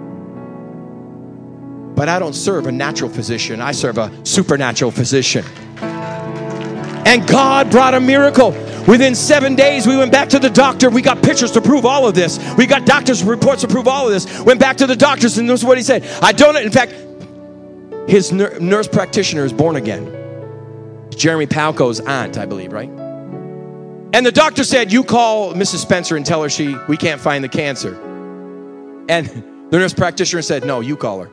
But I don't serve a natural physician. I serve a supernatural physician. And God brought a miracle. Within 7 days, we went back to the doctor. We got pictures to prove all of this. We got doctor's reports to prove all of this. Went back to the doctors, and this is what he said. In fact, his nurse practitioner is born again. Jeremy Palco's aunt, I believe, right? And the doctor said, you call Mrs. Spencer and tell her we can't find the cancer. And the nurse practitioner said, no, you call her.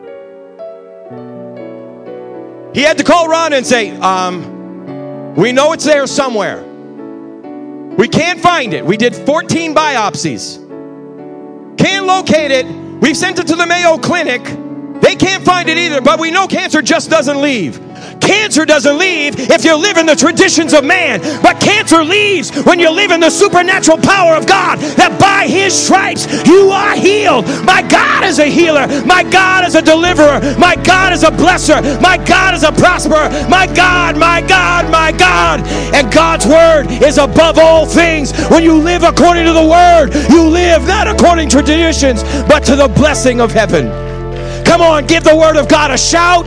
He had to call Rhonda and say, we know it's there somewhere. We can't find it. We did 14 biopsies. Can't locate it. We've sent it to the Mayo Clinic. They can't find it either, but we know cancer just doesn't leave. Cancer doesn't leave if you live in the traditions of man, but cancer leaves when you live in the supernatural power of God, that by his stripes you are healed. My God is a healer. My God is a deliverer. My God is a blesser. My God is a prosperer. My God, my God, my God. And God's word is above all things. When you live according to the word, you live not according to traditions, but to the blessing of heaven. Come on, give the word of God a shout.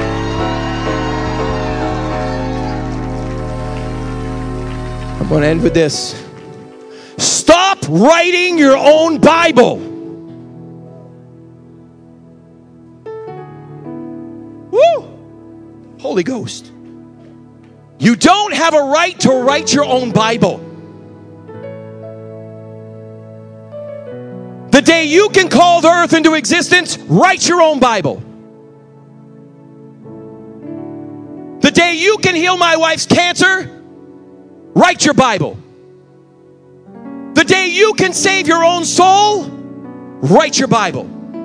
I'm going to end with this. Stop writing your own Bible. Woo! Holy Ghost. You don't have a right to write your own Bible. The day you can call the earth into existence, write your own Bible. The day you can heal my wife's cancer, write your Bible. The day you can save your own soul, write your Bible.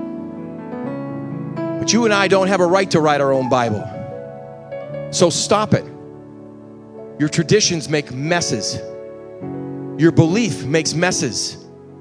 But you and I don't have a right to write our own Bible. So stop it. Your traditions make messes. Your belief makes messes.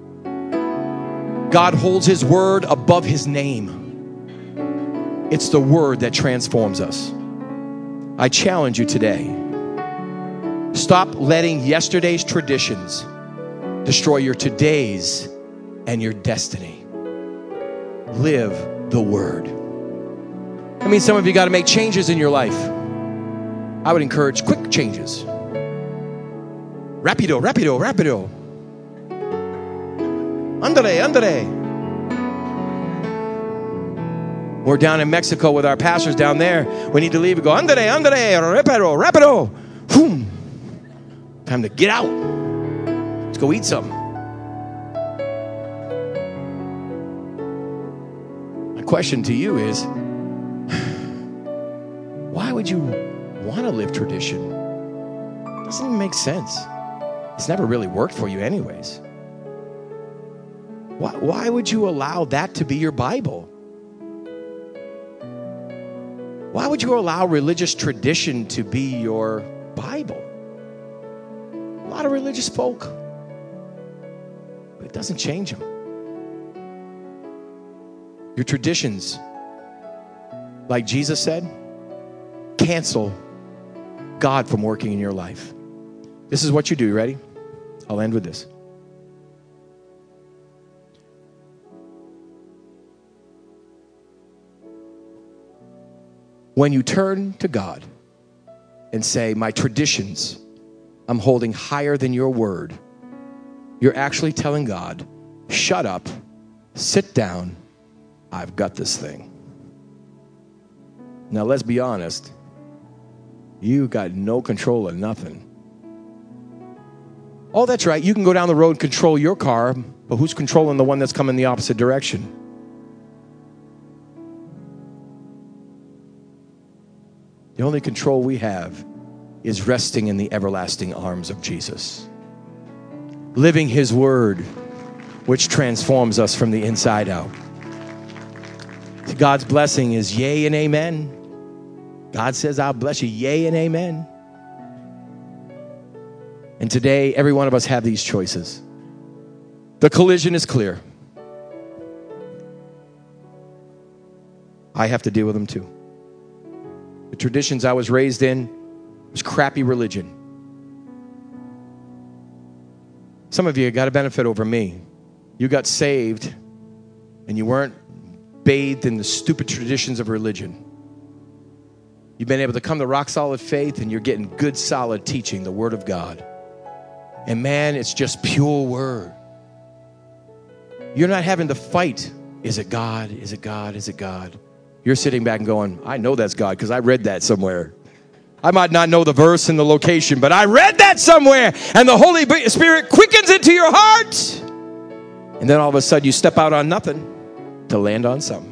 God holds his word above his name. It's the word that transforms us. I challenge you today. Stop letting yesterday's traditions destroy your today's and your destiny. Live the word. I mean, some of you got to make changes in your life. I would encourage quick changes. Rapido, rapido, rapido. Andere, andere. We're down in Mexico with our pastors down there. We need to leave. We go, andere, andere, rapido, rapido. Boom. Time to get out. Let's go eat something. My question to you is, why would you want to live tradition? It doesn't even make sense. It's never really worked for you anyways. Why would you allow that to be your Bible? Why would you allow religious tradition to be your Bible? A lot of religious folk, but it doesn't change them. Your traditions, like Jesus said, cancel God from working in your life. This is what you do. You ready? I'll end with this. When you turn to God and say, my traditions, I'm holding higher than your word, you're actually telling God, shut up, sit down, I've got this thing. Now let's be honest, you got no control of nothing. Oh, that's right, you can go down the road and control your car, but who's controlling the one that's coming the opposite direction? The only control we have is resting in the everlasting arms of Jesus. Living his word, which transforms us from the inside out. God's blessing is yea and amen. God says, I'll bless you, yea and amen. And today, every one of us have these choices. The collision is clear. I have to deal with them too. The traditions I was raised in was crappy religion. Some of you got a benefit over me. You got saved and you weren't bathed in the stupid traditions of religion. You've been able to come to rock solid faith and you're getting good solid teaching, the word of God. And man, it's just pure word. You're not having to fight. Is it God? Is it God? Is it God? You're sitting back and going, I know that's God because I read that somewhere. I might not know the verse and the location, but I read that somewhere. And the Holy Spirit quickens it to your heart. And then all of a sudden you step out on nothing to land on something.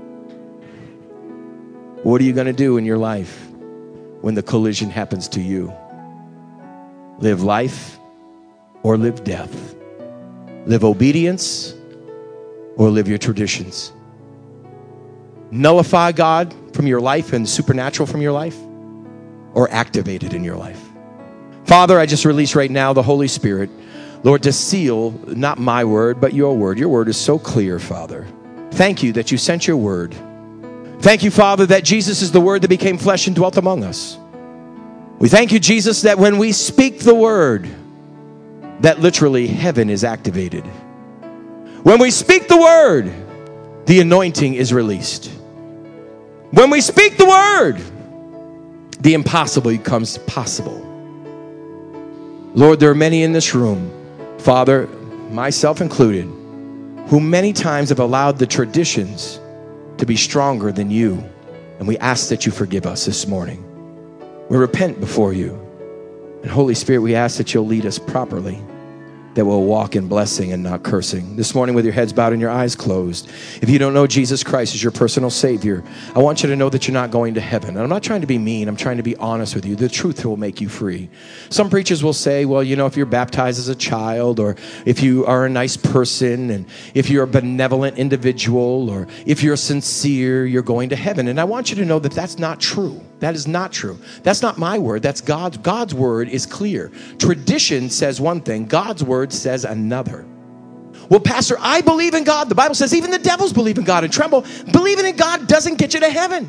What are you going to do in your life when the collision happens to you? Live life or live death? Live obedience or live your traditions? Nullify God from your life and supernatural from your life, or activate it in your life? Father, I just release right now the Holy Spirit, Lord, to seal not my word, but your word. Your word is so clear, Father. Thank you that you sent your word. Thank you, Father, that Jesus is the word that became flesh and dwelt among us. We thank you, Jesus, that when we speak the word, that literally heaven is activated. When we speak the word, the anointing is released. When we speak the word, the impossible becomes possible. Lord, there are many in this room, Father, myself included, who many times have allowed the traditions to be stronger than you. And we ask that you forgive us this morning. We repent before you. And Holy Spirit, we ask that you'll lead us properly, that we'll walk in blessing and not cursing. This morning with your heads bowed and your eyes closed, if you don't know Jesus Christ as your personal Savior, I want you to know that you're not going to heaven. And I'm not trying to be mean. I'm trying to be honest with you. The truth will make you free. Some preachers will say, well, you know, if you're baptized as a child, or if you are a nice person, and if you're a benevolent individual, or if you're sincere, you're going to heaven. And I want you to know that that's not true. That is not true. That's not my word. That's God's. God's word is clear. Tradition says one thing. God's word says another. Well, Pastor, I believe in God. The Bible says even the devils believe in God and tremble. Believing in God doesn't get you to heaven.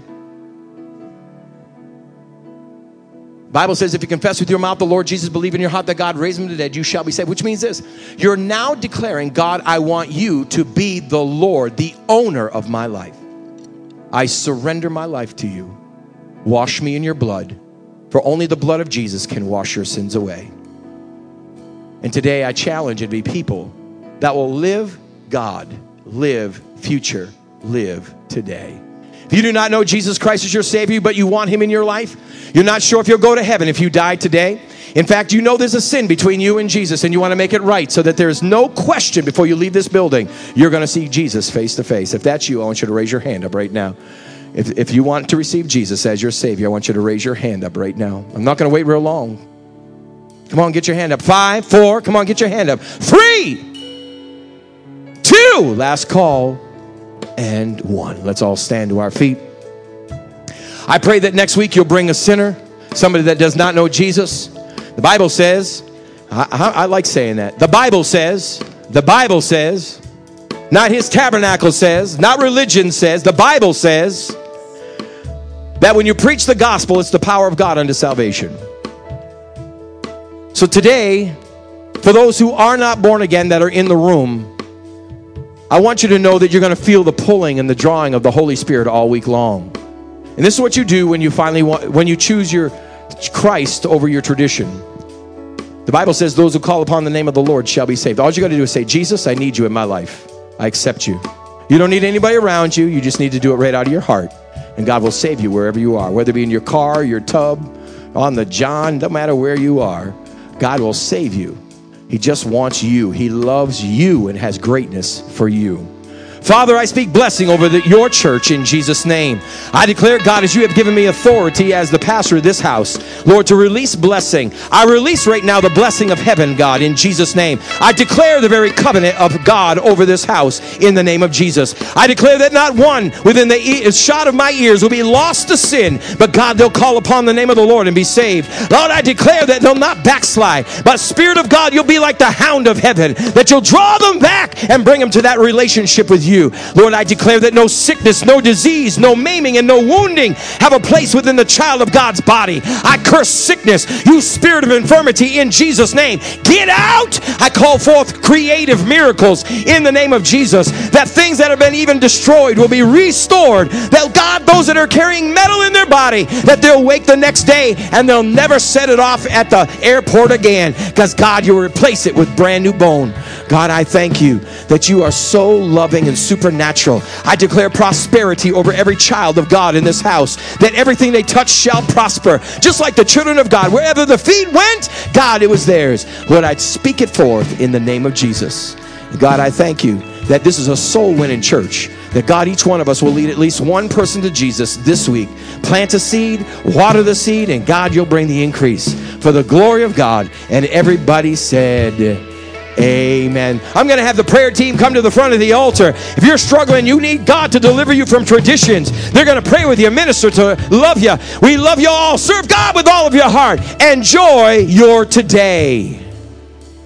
The Bible says if you confess with your mouth the Lord Jesus, believe in your heart that God raised him from the dead, you shall be saved. Which means this. You're now declaring, God, I want you to be the Lord, the owner of my life. I surrender my life to you. Wash me in your blood, for only the blood of Jesus can wash your sins away. And today I challenge you to be people that will live God, live future, live today. If you do not know Jesus Christ as your Savior, but you want him in your life, you're not sure if you'll go to heaven if you die today. In fact, you know there's a sin between you and Jesus, and you want to make it right so that there's no question before you leave this building, you're going to see Jesus face to face. If that's you, I want you to raise your hand up right now. If you want to receive Jesus as your Savior, I want you to raise your hand up right now. I'm not going to wait real long. Come on, get your hand up. 5, 4, come on, get your hand up. 3, 2, last call, and 1. Let's all stand to our feet. I pray that next week you'll bring a sinner, somebody that does not know Jesus. The Bible says, I like saying that. The Bible says, not his tabernacle says, not religion says, the Bible says that when you preach the gospel, it's the power of God unto salvation. So today, for those who are not born again that are in the room, I want you to know that you're going to feel the pulling and the drawing of the Holy Spirit all week long. And this is what you do when you choose your Christ over your tradition. The Bible says those who call upon the name of the Lord shall be saved. All you got to do is say, Jesus, I need you in my life. I accept you. You don't need anybody around you. You just need to do it right out of your heart. And God will save you wherever you are, whether it be in your car, your tub, on the john, no matter where you are. God will save you. He just wants you. He loves you and has greatness for you. Father, I speak blessing over your church in Jesus' name. I declare, God, as you have given me authority as the pastor of this house, Lord, to release blessing. I release right now the blessing of heaven, God, in Jesus' name. I declare the very covenant of God over this house in the name of Jesus. I declare that not one within the shot of my ears will be lost to sin, but God, they'll call upon the name of the Lord and be saved. Lord, I declare that they'll not backslide, but Spirit of God, you'll be like the hound of heaven, that you'll draw them back and bring them to that relationship with you. Lord, I declare that no sickness, no disease, no maiming, and no wounding have a place within the child of God's body. I curse sickness, you spirit of infirmity, in Jesus' name. Get out! I call forth creative miracles in the name of Jesus, that things that have been even destroyed will be restored. That God, those that are carrying metal in their body, that they'll wake the next day and they'll never set it off at the airport again, because God, you'll replace it with brand new bone. God, I thank you that you are so loving and supernatural. I declare prosperity over every child of God in this house, that everything they touch shall prosper. Just like the children of God, wherever the feet went, God, it was theirs. Lord, I speak it forth in the name of Jesus. God, I thank you that this is a soul-winning church, that God, each one of us will lead at least one person to Jesus this week. Plant a seed, water the seed, and God, you'll bring the increase for the glory of God. And everybody said, amen. I'm going to have the prayer team come to the front of the altar. If you're struggling, you need God to deliver you from traditions. They're going to pray with you, minister to love you. We love you all. Serve God with all of your heart. Enjoy your today.